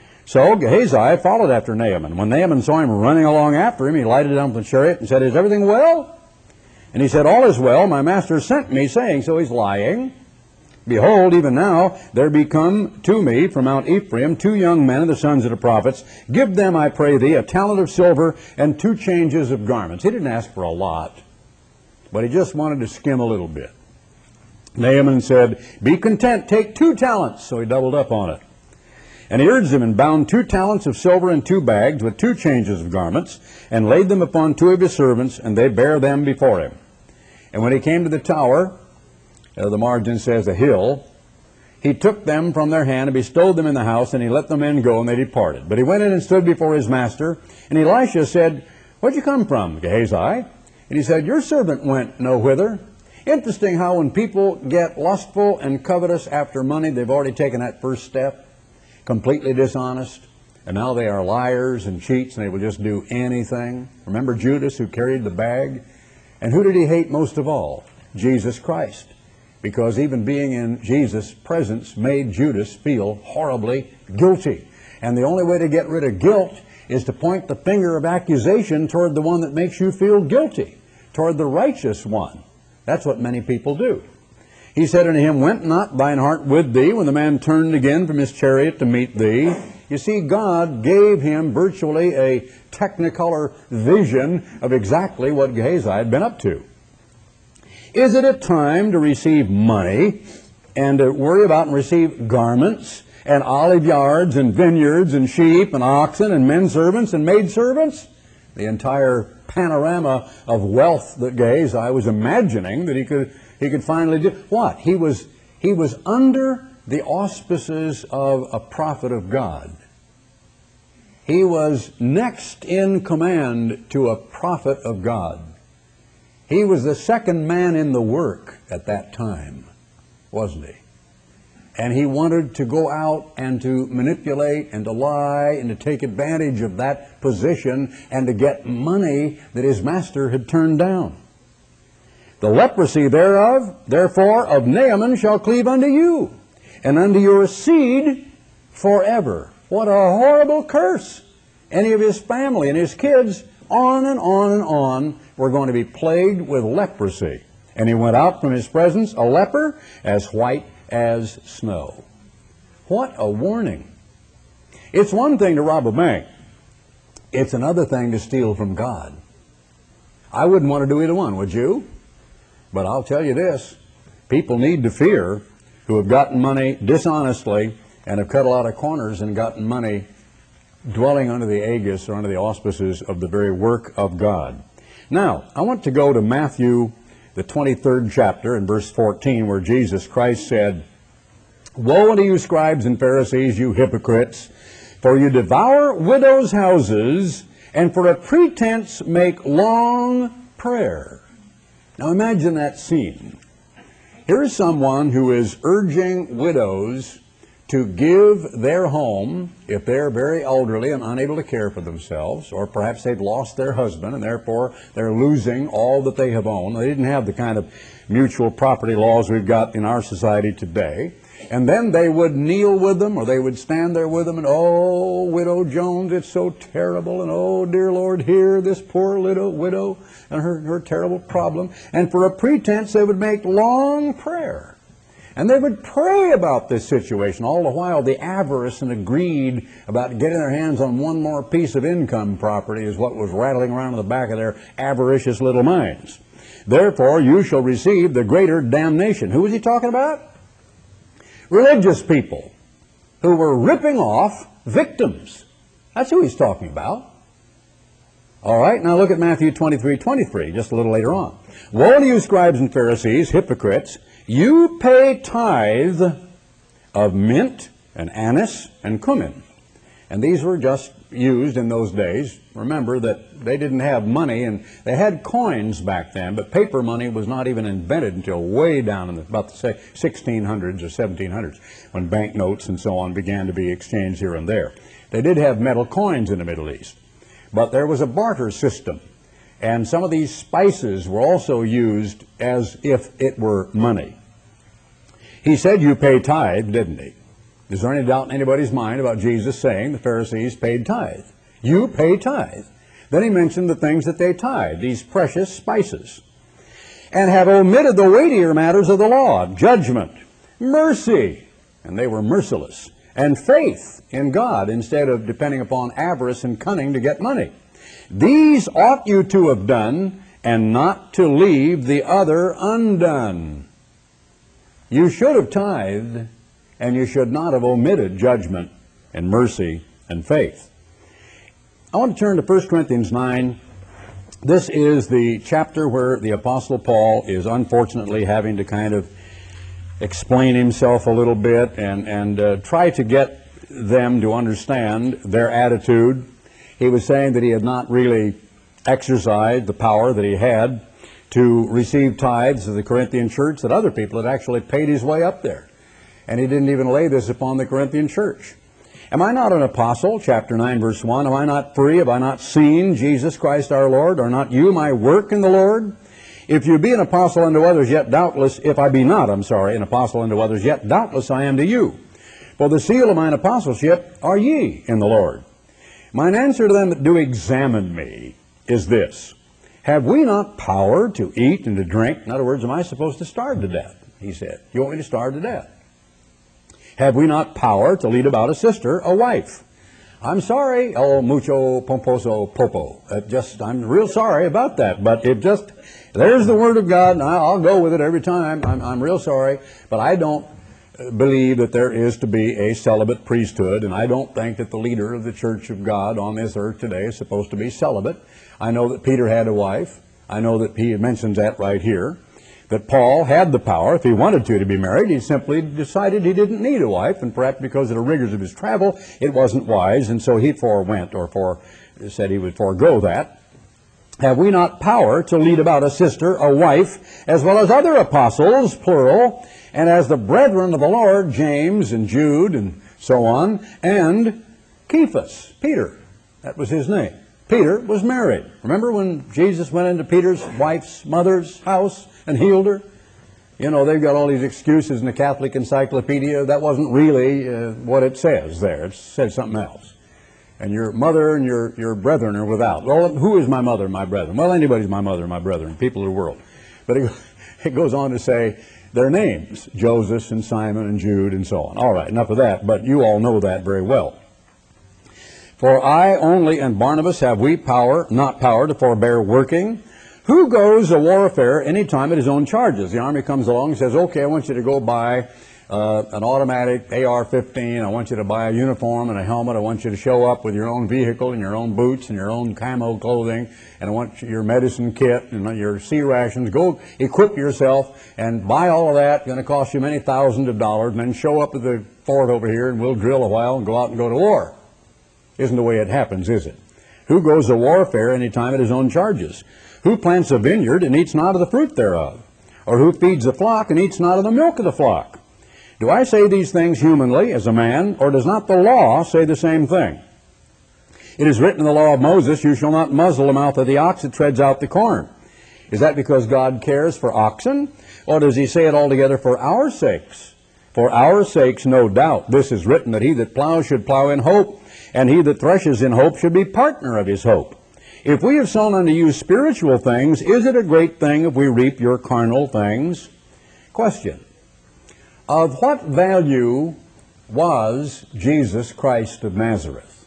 So Gehazi followed after Naaman. When Naaman saw him running along after him, he lighted down from the chariot and said, Is everything well? And he said, All is well. My master sent me, saying, so he's lying. Behold, even now there be come to me from Mount Ephraim two young men of the sons of the prophets. Give them, I pray thee, a talent of silver and two changes of garments. He didn't ask for a lot, but he just wanted to skim a little bit. Naaman said, Be content, take two talents. So he doubled up on it. And he urged them, and bound two talents of silver in two bags with two changes of garments, and laid them upon two of his servants, and they bare them before him. And when he came to the tower, uh, the margin says a hill, he took them from their hand and bestowed them in the house, and he let the men go, and they departed. But he went in and stood before his master, and Elisha said, Where'd you come from, Gehazi? And he said, Your servant went no whither. Interesting how when people get lustful and covetous after money, they've already taken that first step, completely dishonest, and now they are liars and cheats, and they will just do anything. Remember Judas, who carried the bag? And who did he hate most of all? Jesus Christ. Because even being in Jesus' presence made Judas feel horribly guilty. And the only way to get rid of guilt is to point the finger of accusation toward the one that makes you feel guilty, toward the righteous one. That's what many people do. He said unto him, Went not thine heart with thee when the man turned again from his chariot to meet thee? You see, God gave him virtually a technicolor vision of exactly what Gehazi had been up to. Is it a time to receive money and to worry about and receive garments and olive yards and vineyards and sheep and oxen and men servants and maid servants? The entire panorama of wealth that Gehazi was imagining that he could he could finally do. What? He was he was under the auspices of a prophet of God. He was next in command to a prophet of God. He was the second man in the work at that time, wasn't he? And he wanted to go out and to manipulate and to lie and to take advantage of that position and to get money that his master had turned down. The leprosy thereof, therefore, of Naaman shall cleave unto you, and unto your seed forever. What a horrible curse. Any of his family and his kids, on and on and on, were going to be plagued with leprosy. And he went out from his presence a leper as white as snow. What a warning. It's one thing to rob a bank. It's another thing to steal from God. I wouldn't want to do either one, would you? But I'll tell you this, people need to fear who have gotten money dishonestly and have cut a lot of corners and gotten money dwelling under the aegis or under the auspices of the very work of God. Now, I want to go to Matthew, the twenty-third chapter, in verse fourteen, where Jesus Christ said, Woe unto you, scribes and Pharisees, you hypocrites, for you devour widows' houses, and for a pretense make long prayer. Now imagine that scene. Here is someone who is urging widows to give their home, if they're very elderly and unable to care for themselves, or perhaps they've lost their husband and therefore they're losing all that they have owned. They didn't have the kind of mutual property laws we've got in our society today. And then they would kneel with them, or they would stand there with them, and, oh, Widow Jones, it's so terrible, and oh, dear Lord, hear this poor little widow and her, her terrible problem. And for a pretense, they would make long prayer. And they would pray about this situation. All the while, the avarice and the greed about getting their hands on one more piece of income property is what was rattling around in the back of their avaricious little minds. Therefore, you shall receive the greater damnation. Who was he talking about? Religious people who were ripping off victims. That's who he's talking about. All right, now look at Matthew twenty-three twenty-three, just a little later on. Woe to you, scribes and Pharisees, hypocrites! You pay tithe of mint and anise and cumin. And these were just used in those days. Remember that they didn't have money, and they had coins back then, but paper money was not even invented until way down in the, about the sixteen hundreds or seventeen hundreds, when banknotes and so on began to be exchanged here and there. They did have metal coins in the Middle East, but there was a barter system. And some of these spices were also used as if it were money. He said you pay tithe, didn't he? Is there any doubt in anybody's mind about Jesus saying the Pharisees paid tithe? You pay tithe. Then he mentioned the things that they tithe, these precious spices. And have omitted the weightier matters of the law, judgment, mercy, and they were merciless, and faith in God instead of depending upon avarice and cunning to get money. These ought you to have done, and not to leave the other undone. You should have tithed, and you should not have omitted judgment and mercy and faith. I want to turn to First Corinthians nine. This is the chapter where the Apostle Paul is unfortunately having to kind of explain himself a little bit and, and uh, try to get them to understand their attitude. He was saying that he had not really exercised the power that he had to receive tithes of the Corinthian church, that other people had actually paid his way up there. And he didn't even lay this upon the Corinthian church. Am I not an apostle? Chapter nine, verse one. Am I not free? Have I not seen Jesus Christ our Lord? Are not you my work in the Lord? If you be an apostle unto others, yet doubtless, if I be not, I'm sorry, an apostle unto others, yet doubtless I am to you. For the seal of mine apostleship are ye in the Lord. Mine answer to them that do examine me is this: have we not power to eat and to drink? In other words, am I supposed to starve to death? He said. You want me to starve to death? Have we not power to lead about a sister, a wife? I'm sorry, oh, mucho pomposo popo. Uh, just, I'm real sorry about that, but it just, there's the Word of God, and I'll go with it every time. I'm, I'm real sorry, but I don't believe that there is to be a celibate priesthood, and I don't think that the leader of the Church of God on this earth today is supposed to be celibate. I know that Peter had a wife. I know that he mentions that right here, that Paul had the power, if he wanted to, to be married. He simply decided he didn't need a wife, and perhaps because of the rigors of his travel, it wasn't wise, and so he forewent, or for, said he would forego that. Have we not power to lead about a sister, a wife, as well as other apostles, plural, and as the brethren of the Lord, James and Jude and so on, and Cephas, Peter, that was his name. Peter was married. Remember when Jesus went into Peter's wife's mother's house and healed her? You know, they've got all these excuses in the Catholic Encyclopedia. That wasn't really uh, what it says there. It said something else. And your mother and your, your brethren are without. Well, who is my mother and my brethren? Well, anybody's my mother and my brethren, people of the world. But it, it goes on to say their names, Joseph and Simon and Jude and so on. All right, enough of that, but you all know that very well. For I only and Barnabas have we power, not power, to forbear working. Who goes a warfare any time at his own charges? The army comes along and says, okay, I want you to go buy uh, an automatic A R fifteen. I want you to buy a uniform and a helmet. I want you to show up with your own vehicle and your own boots and your own camo clothing. And I want your medicine kit and your sea rations. Go equip yourself and buy all of that. It's going to cost you many thousands of dollars. And then show up at the fort over here and we'll drill a while and go out and go to war. Isn't the way it happens, is it? Who goes to warfare any time at his own charges? Who plants a vineyard and eats not of the fruit thereof? Or who feeds the flock and eats not of the milk of the flock? Do I say these things humanly as a man, or does not the law say the same thing? It is written in the law of Moses, you shall not muzzle the mouth of the ox that treads out the corn. Is that because God cares for oxen? Or does he say it altogether for our sakes? For our sakes, no doubt. This is written, that he that plows should plow in hope, and he that threshes in hope should be partner of his hope. If we have sown unto you spiritual things, is it a great thing if we reap your carnal things? Question. Of what value was Jesus Christ of Nazareth?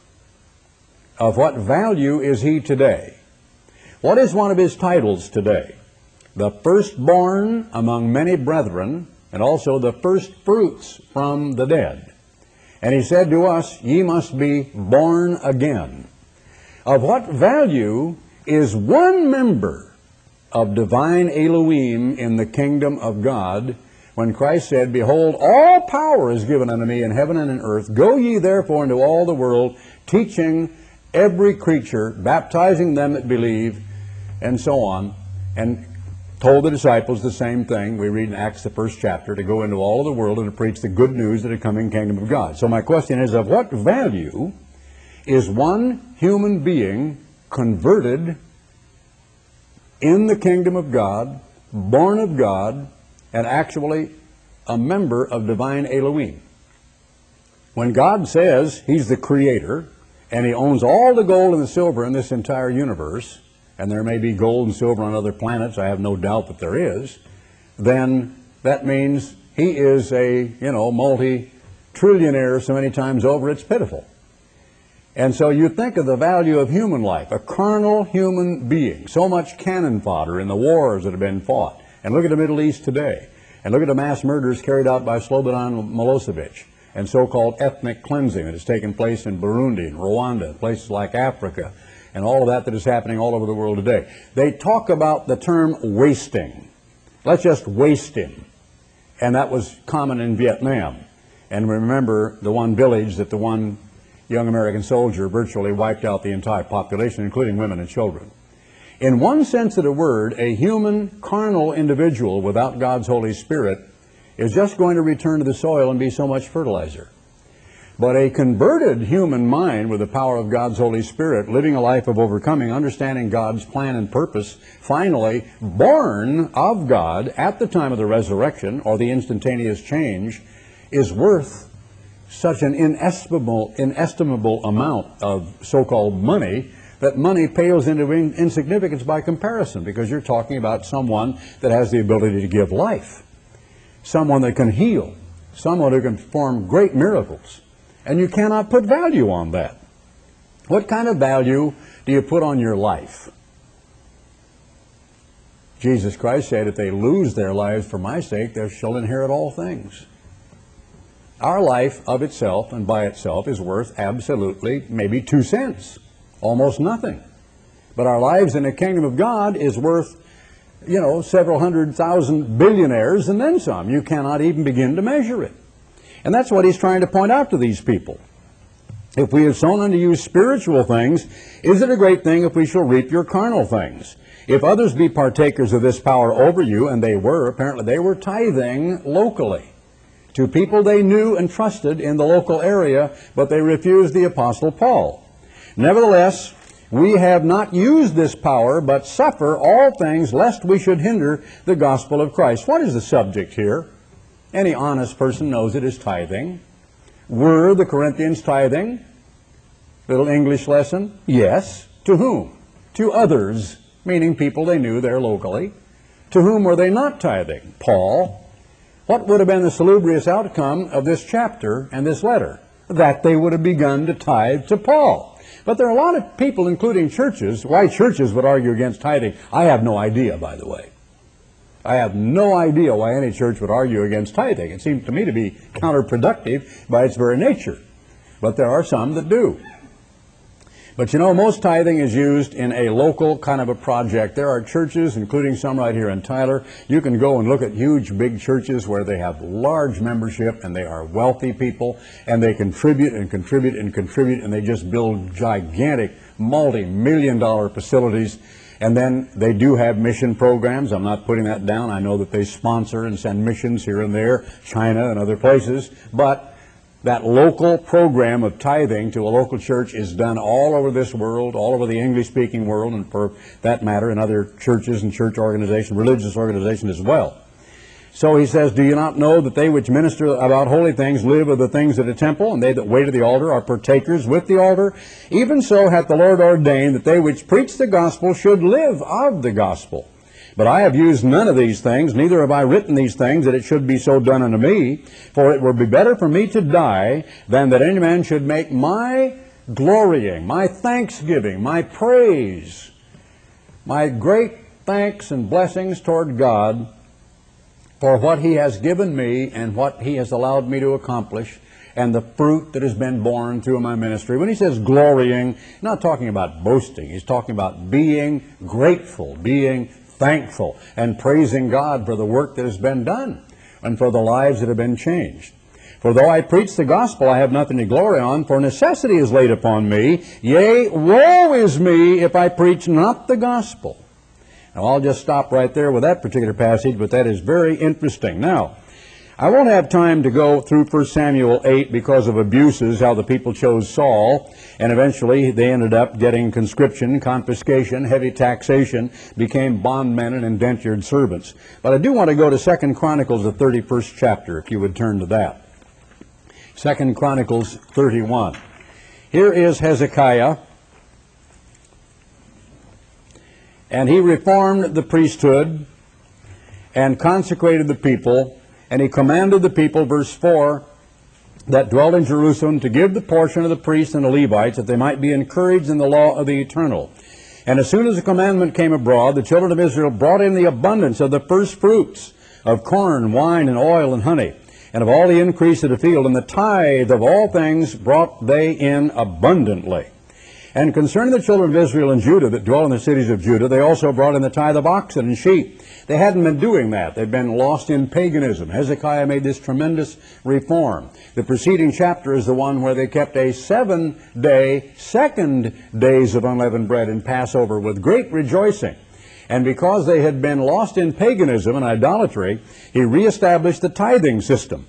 Of what value is he today? What is one of his titles today? The firstborn among many brethren, and also the first fruits from the dead. And he said to us, ye must be born again. Of what value is one member of divine Elohim in the kingdom of God, when Christ said, behold, all power is given unto me in heaven and in earth. Go ye therefore into all the world, teaching every creature, baptizing them that believe, and so on, and told the disciples the same thing. We read in Acts the first chapter, to go into all of the world and to preach the good news of the coming kingdom of God. So my question is, of what value is one human being converted in the kingdom of God, born of God, and actually a member of divine Elohim? When God says he's the creator and he owns all the gold and the silver in this entire universe, and there may be gold and silver on other planets, I have no doubt that there is, then that means he is a, you know, multi-trillionaire so many times over it's pitiful. And so you think of the value of human life, a carnal human being, so much cannon fodder in the wars that have been fought. And look at the Middle East today. And look at the mass murders carried out by Slobodan Milosevic. and so-called ethnic cleansing that has taken place in Burundi and Rwanda, places like Africa, and all of that that is happening all over the world today. They talk about the term wasting. Let's just waste him. And that was common in Vietnam. And remember the one village that the one young American soldier virtually wiped out the entire population, including women and children. In one sense of the word, a human, carnal individual without God's Holy Spirit is just going to return to the soil and be so much fertilizer. But a converted human mind with the power of God's Holy Spirit, living a life of overcoming, understanding God's plan and purpose, finally born of God at the time of the resurrection or the instantaneous change, is worth such an inestimable, inestimable amount of so-called money that money pales into in insignificance by comparison, because you're talking about someone that has the ability to give life, someone that can heal, someone who can perform great miracles. And you cannot put value on that. What kind of value do you put on your life? Jesus Christ said, if they lose their lives for my sake, they shall inherit all things. Our life of itself and by itself is worth absolutely maybe two cents, almost nothing. But our lives in the kingdom of God is worth, you know, several hundred thousand billionaires and then some. You cannot even begin to measure it. And that's what he's trying to point out to these people. If we have sown unto you spiritual things, is it a great thing if we shall reap your carnal things? If others be partakers of this power over you, and they were, apparently they were tithing locally to people they knew and trusted in the local area, but they refused the Apostle Paul. Nevertheless, we have not used this power, but suffer all things, lest we should hinder the gospel of Christ. What is the subject here? Any honest person knows it is tithing. Were the Corinthians tithing? Little English lesson. Yes. To whom? To others, meaning people they knew there locally. To whom were they not tithing? Paul. What would have been the salubrious outcome of this chapter and this letter? That they would have begun to tithe to Paul. But there are a lot of people, including churches, why churches would argue against tithing, I have no idea, by the way. I have no idea why any church would argue against tithing. It seems to me to be counterproductive by its very nature. But there are some that do. But you know, most tithing is used in a local kind of a project. There are churches, including some right here in Tyler. You can go and look at huge, big churches where they have large membership and they are wealthy people and they contribute and contribute and contribute and they just build gigantic, multi-million dollar facilities. And then they do have mission programs. I'm not putting that down. I know that they sponsor and send missions here and there, China and other places. But that local program of tithing to a local church is done all over this world, all over the English-speaking world, and for that matter in other churches and church organizations, religious organizations as well. So he says, do you not know that they which minister about holy things live of the things of the temple, and they that wait of the altar are partakers with the altar? Even so hath the Lord ordained that they which preach the gospel should live of the gospel. But I have used none of these things, neither have I written these things, that it should be so done unto me. For it would be better for me to die than that any man should make my glorying, my thanksgiving, my praise, my great thanks and blessings toward God for what he has given me and what he has allowed me to accomplish and the fruit that has been born through my ministry. When he says glorying, he's not talking about boasting. He's talking about being grateful, being thankful, and praising God for the work that has been done and for the lives that have been changed. For though I preach the gospel, I have nothing to glory on, for necessity is laid upon me. Yea, woe is me if I preach not the gospel. Now, I'll just stop right there with that particular passage, but that is very interesting. Now, I won't have time to go through First Samuel eight because of abuses, how the people chose Saul, and eventually they ended up getting conscription, confiscation, heavy taxation, became bondmen and indentured servants. But I do want to go to Second Chronicles, the thirty-first chapter, if you would turn to that. Second Chronicles thirty-one. Here is Hezekiah, and he reformed the priesthood and consecrated the people, and he commanded the people, verse four, that dwelt in Jerusalem to give the portion of the priests and the Levites, that they might be encouraged in the law of the eternal. And as soon as the commandment came abroad, the children of Israel brought in the abundance of the first fruits of corn, wine, and oil, and honey. and of all the increase of the field, and the tithe of all things brought they in abundantly. And concerning the children of Israel and Judah that dwell in the cities of Judah, they also brought in the tithe of oxen and sheep. They hadn't been doing that. They'd been lost in paganism. Hezekiah made this tremendous reform. The preceding chapter is the one where they kept a seven-day, second days of unleavened bread in Passover with great rejoicing. And because they had been lost in paganism and idolatry, he reestablished the tithing system.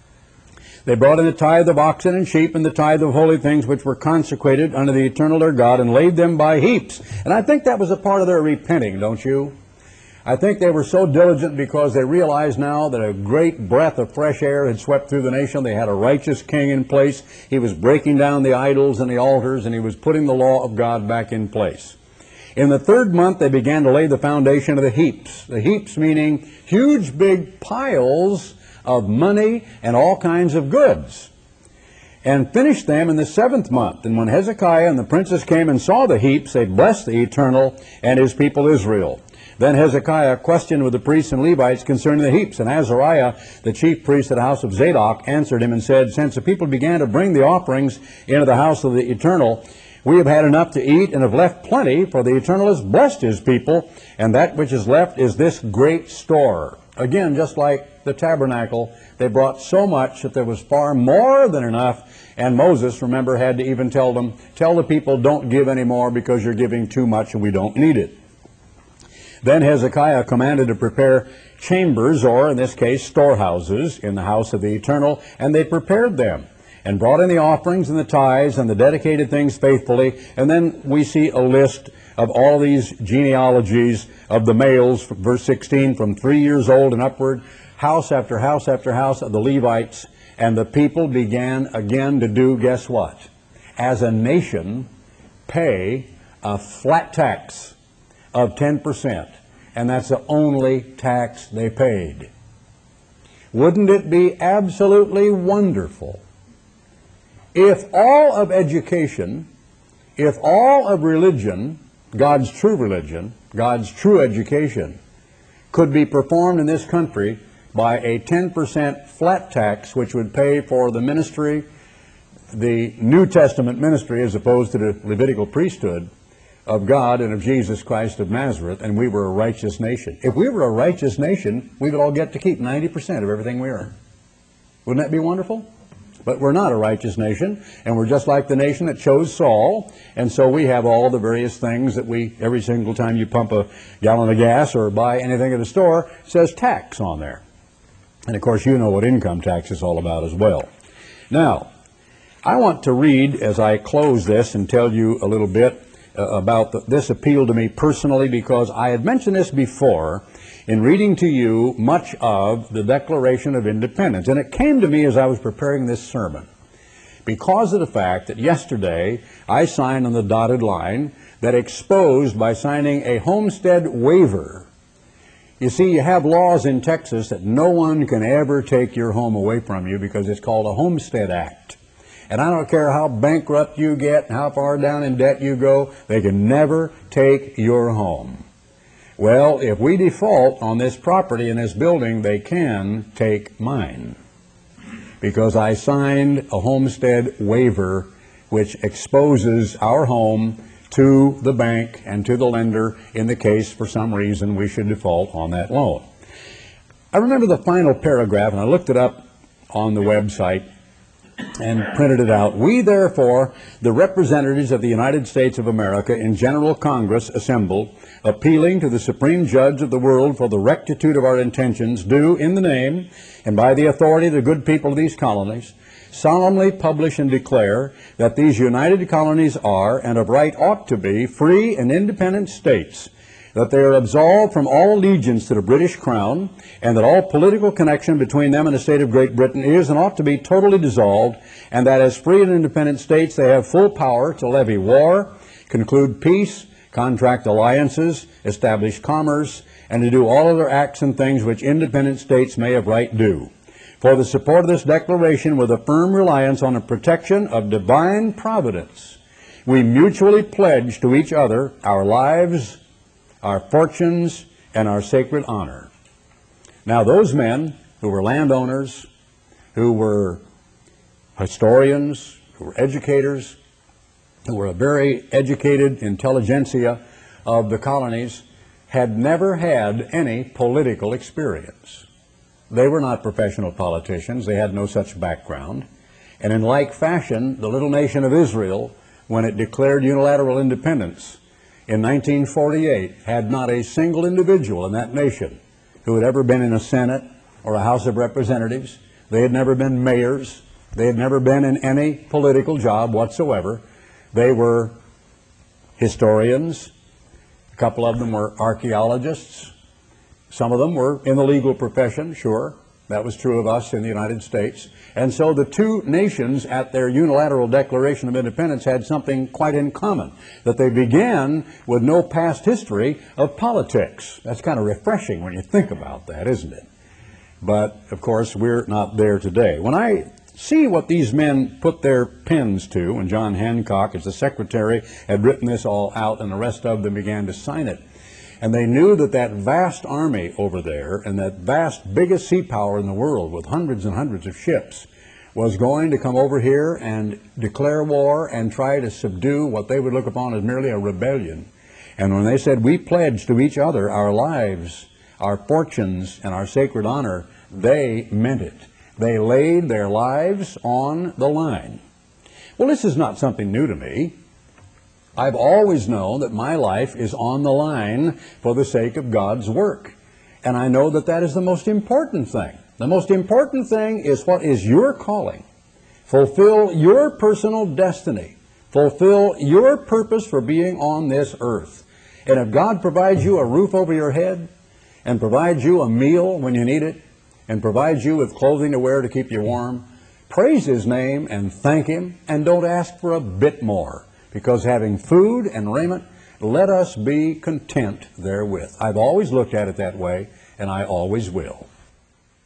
They brought in the tithe of oxen and sheep and the tithe of holy things which were consecrated unto the eternal their God, and laid them by heaps. And I think that was a part of their repenting, don't you? I think they were so diligent because they realized now that a great breath of fresh air had swept through the nation. They had a righteous king in place. He was breaking down the idols and the altars, and he was putting the law of God back in place. In the third month, they began to lay the foundation of the heaps. The heaps meaning huge big piles of money and all kinds of goods, and finished them in the seventh month. And when Hezekiah and the princes came and saw the heaps, they blessed the Eternal and his people Israel. Then Hezekiah questioned with the priests and Levites concerning the heaps, and Azariah, the chief priest of the house of Zadok, answered him and said, Since the people began to bring the offerings into the house of the Eternal, we have had enough to eat and have left plenty, for the Eternal has blessed his people, and that which is left is this great store. Again, just like the tabernacle, they brought so much that there was far more than enough. And Moses, remember, had to even tell them, tell the people, don't give any more because you're giving too much and we don't need it. Then Hezekiah commanded to prepare chambers, or in this case, storehouses, in the house of the Eternal, and they prepared them and brought in the offerings and the tithes and the dedicated things faithfully. And then we see a list of all these genealogies of the males, verse sixteen, from three years old and upward, house after house after house of the Levites. And the people began again to do, guess what? As a nation, pay a flat tax of ten percent. And that's the only tax they paid. Wouldn't it be absolutely wonderful if all of education, if all of religion, God's true religion, God's true education, could be performed in this country by a ten percent flat tax, which would pay for the ministry, the New Testament ministry, as opposed to the Levitical priesthood of God and of Jesus Christ of Nazareth, and we were a righteous nation. If we were a righteous nation, we would all get to keep ninety percent of everything we earn. Wouldn't that be wonderful? But we're not a righteous nation, and we're just like the nation that chose Saul, and so we have all the various things that we, every single time you pump a gallon of gas or buy anything at a store, it says tax on there. And of course you know what income tax is all about as well. Now, I want to read, as I close this, and tell you a little bit uh, about the, this appeal to me personally, because I had mentioned this before in reading to you much of the Declaration of Independence. And it came to me as I was preparing this sermon because of the fact that yesterday I signed on the dotted line that exposed by signing a homestead waiver. You see, you have laws in Texas that no one can ever take your home away from you because it's called a Homestead Act. And I don't care how bankrupt you get and how far down in debt you go, they can never take your home. Well, if we default on this property in this building, they can take mine, because I signed a homestead waiver which exposes our home to the bank and to the lender in the case for some reason we should default on that loan. I remember the final paragraph, and I looked it up on the website and printed it out. We therefore, the representatives of the United States of America in General Congress assembled, appealing to the Supreme Judge of the world for the rectitude of our intentions, do, in the name and by the authority of the good people of these colonies, solemnly publish and declare that these united colonies are, and of right ought to be, free and independent states, that they are absolved from all allegiance to the British Crown, and that all political connection between them and the state of Great Britain is and ought to be totally dissolved, and that as free and independent states they have full power to levy war, conclude peace, contract alliances, establish commerce, and to do all other acts and things which independent states may of right do. For the support of this declaration, with a firm reliance on the protection of divine providence, we mutually pledge to each other our lives, our fortunes, and our sacred honor. Now those men who were landowners who were historians, who were educators, who were a very educated intelligentsia of the colonies, had never had any political experience. They were not professional politicians. They had no such background. And in like fashion, the little nation of Israel, when it declared unilateral independence in nineteen forty-eight, had not a single individual in that nation who had ever been in a Senate or a House of Representatives. They had never been mayors. They had never been in any political job whatsoever. They were historians. A couple of them were archaeologists. Some of them were in the legal profession, sure. That was true of us in the United States. And so the two nations at their unilateral declaration of independence had something quite in common, that they began with no past history of politics. That's kind of refreshing when you think about that, isn't it? But, of course, we're not there today. When I see what these men put their pens to, when John Hancock, as the secretary, had written this all out, and the rest of them began to sign it, and they knew that that vast army over there and that vast, biggest sea power in the world with hundreds and hundreds of ships was going to come over here and declare war and try to subdue what they would look upon as merely a rebellion. And when they said, we pledge to each other our lives, our fortunes, and our sacred honor, they meant it. They laid their lives on the line. Well, this is not something new to me. I've always known that my life is on the line for the sake of God's work. And I know that that is the most important thing. The most important thing is what is your calling. Fulfill your personal destiny. Fulfill your purpose for being on this earth. And if God provides you a roof over your head, and provides you a meal when you need it, and provides you with clothing to wear to keep you warm, praise His name and thank Him, and don't ask for a bit more. Because having food and raiment, let us be content therewith. I've always looked at it that way, and I always will.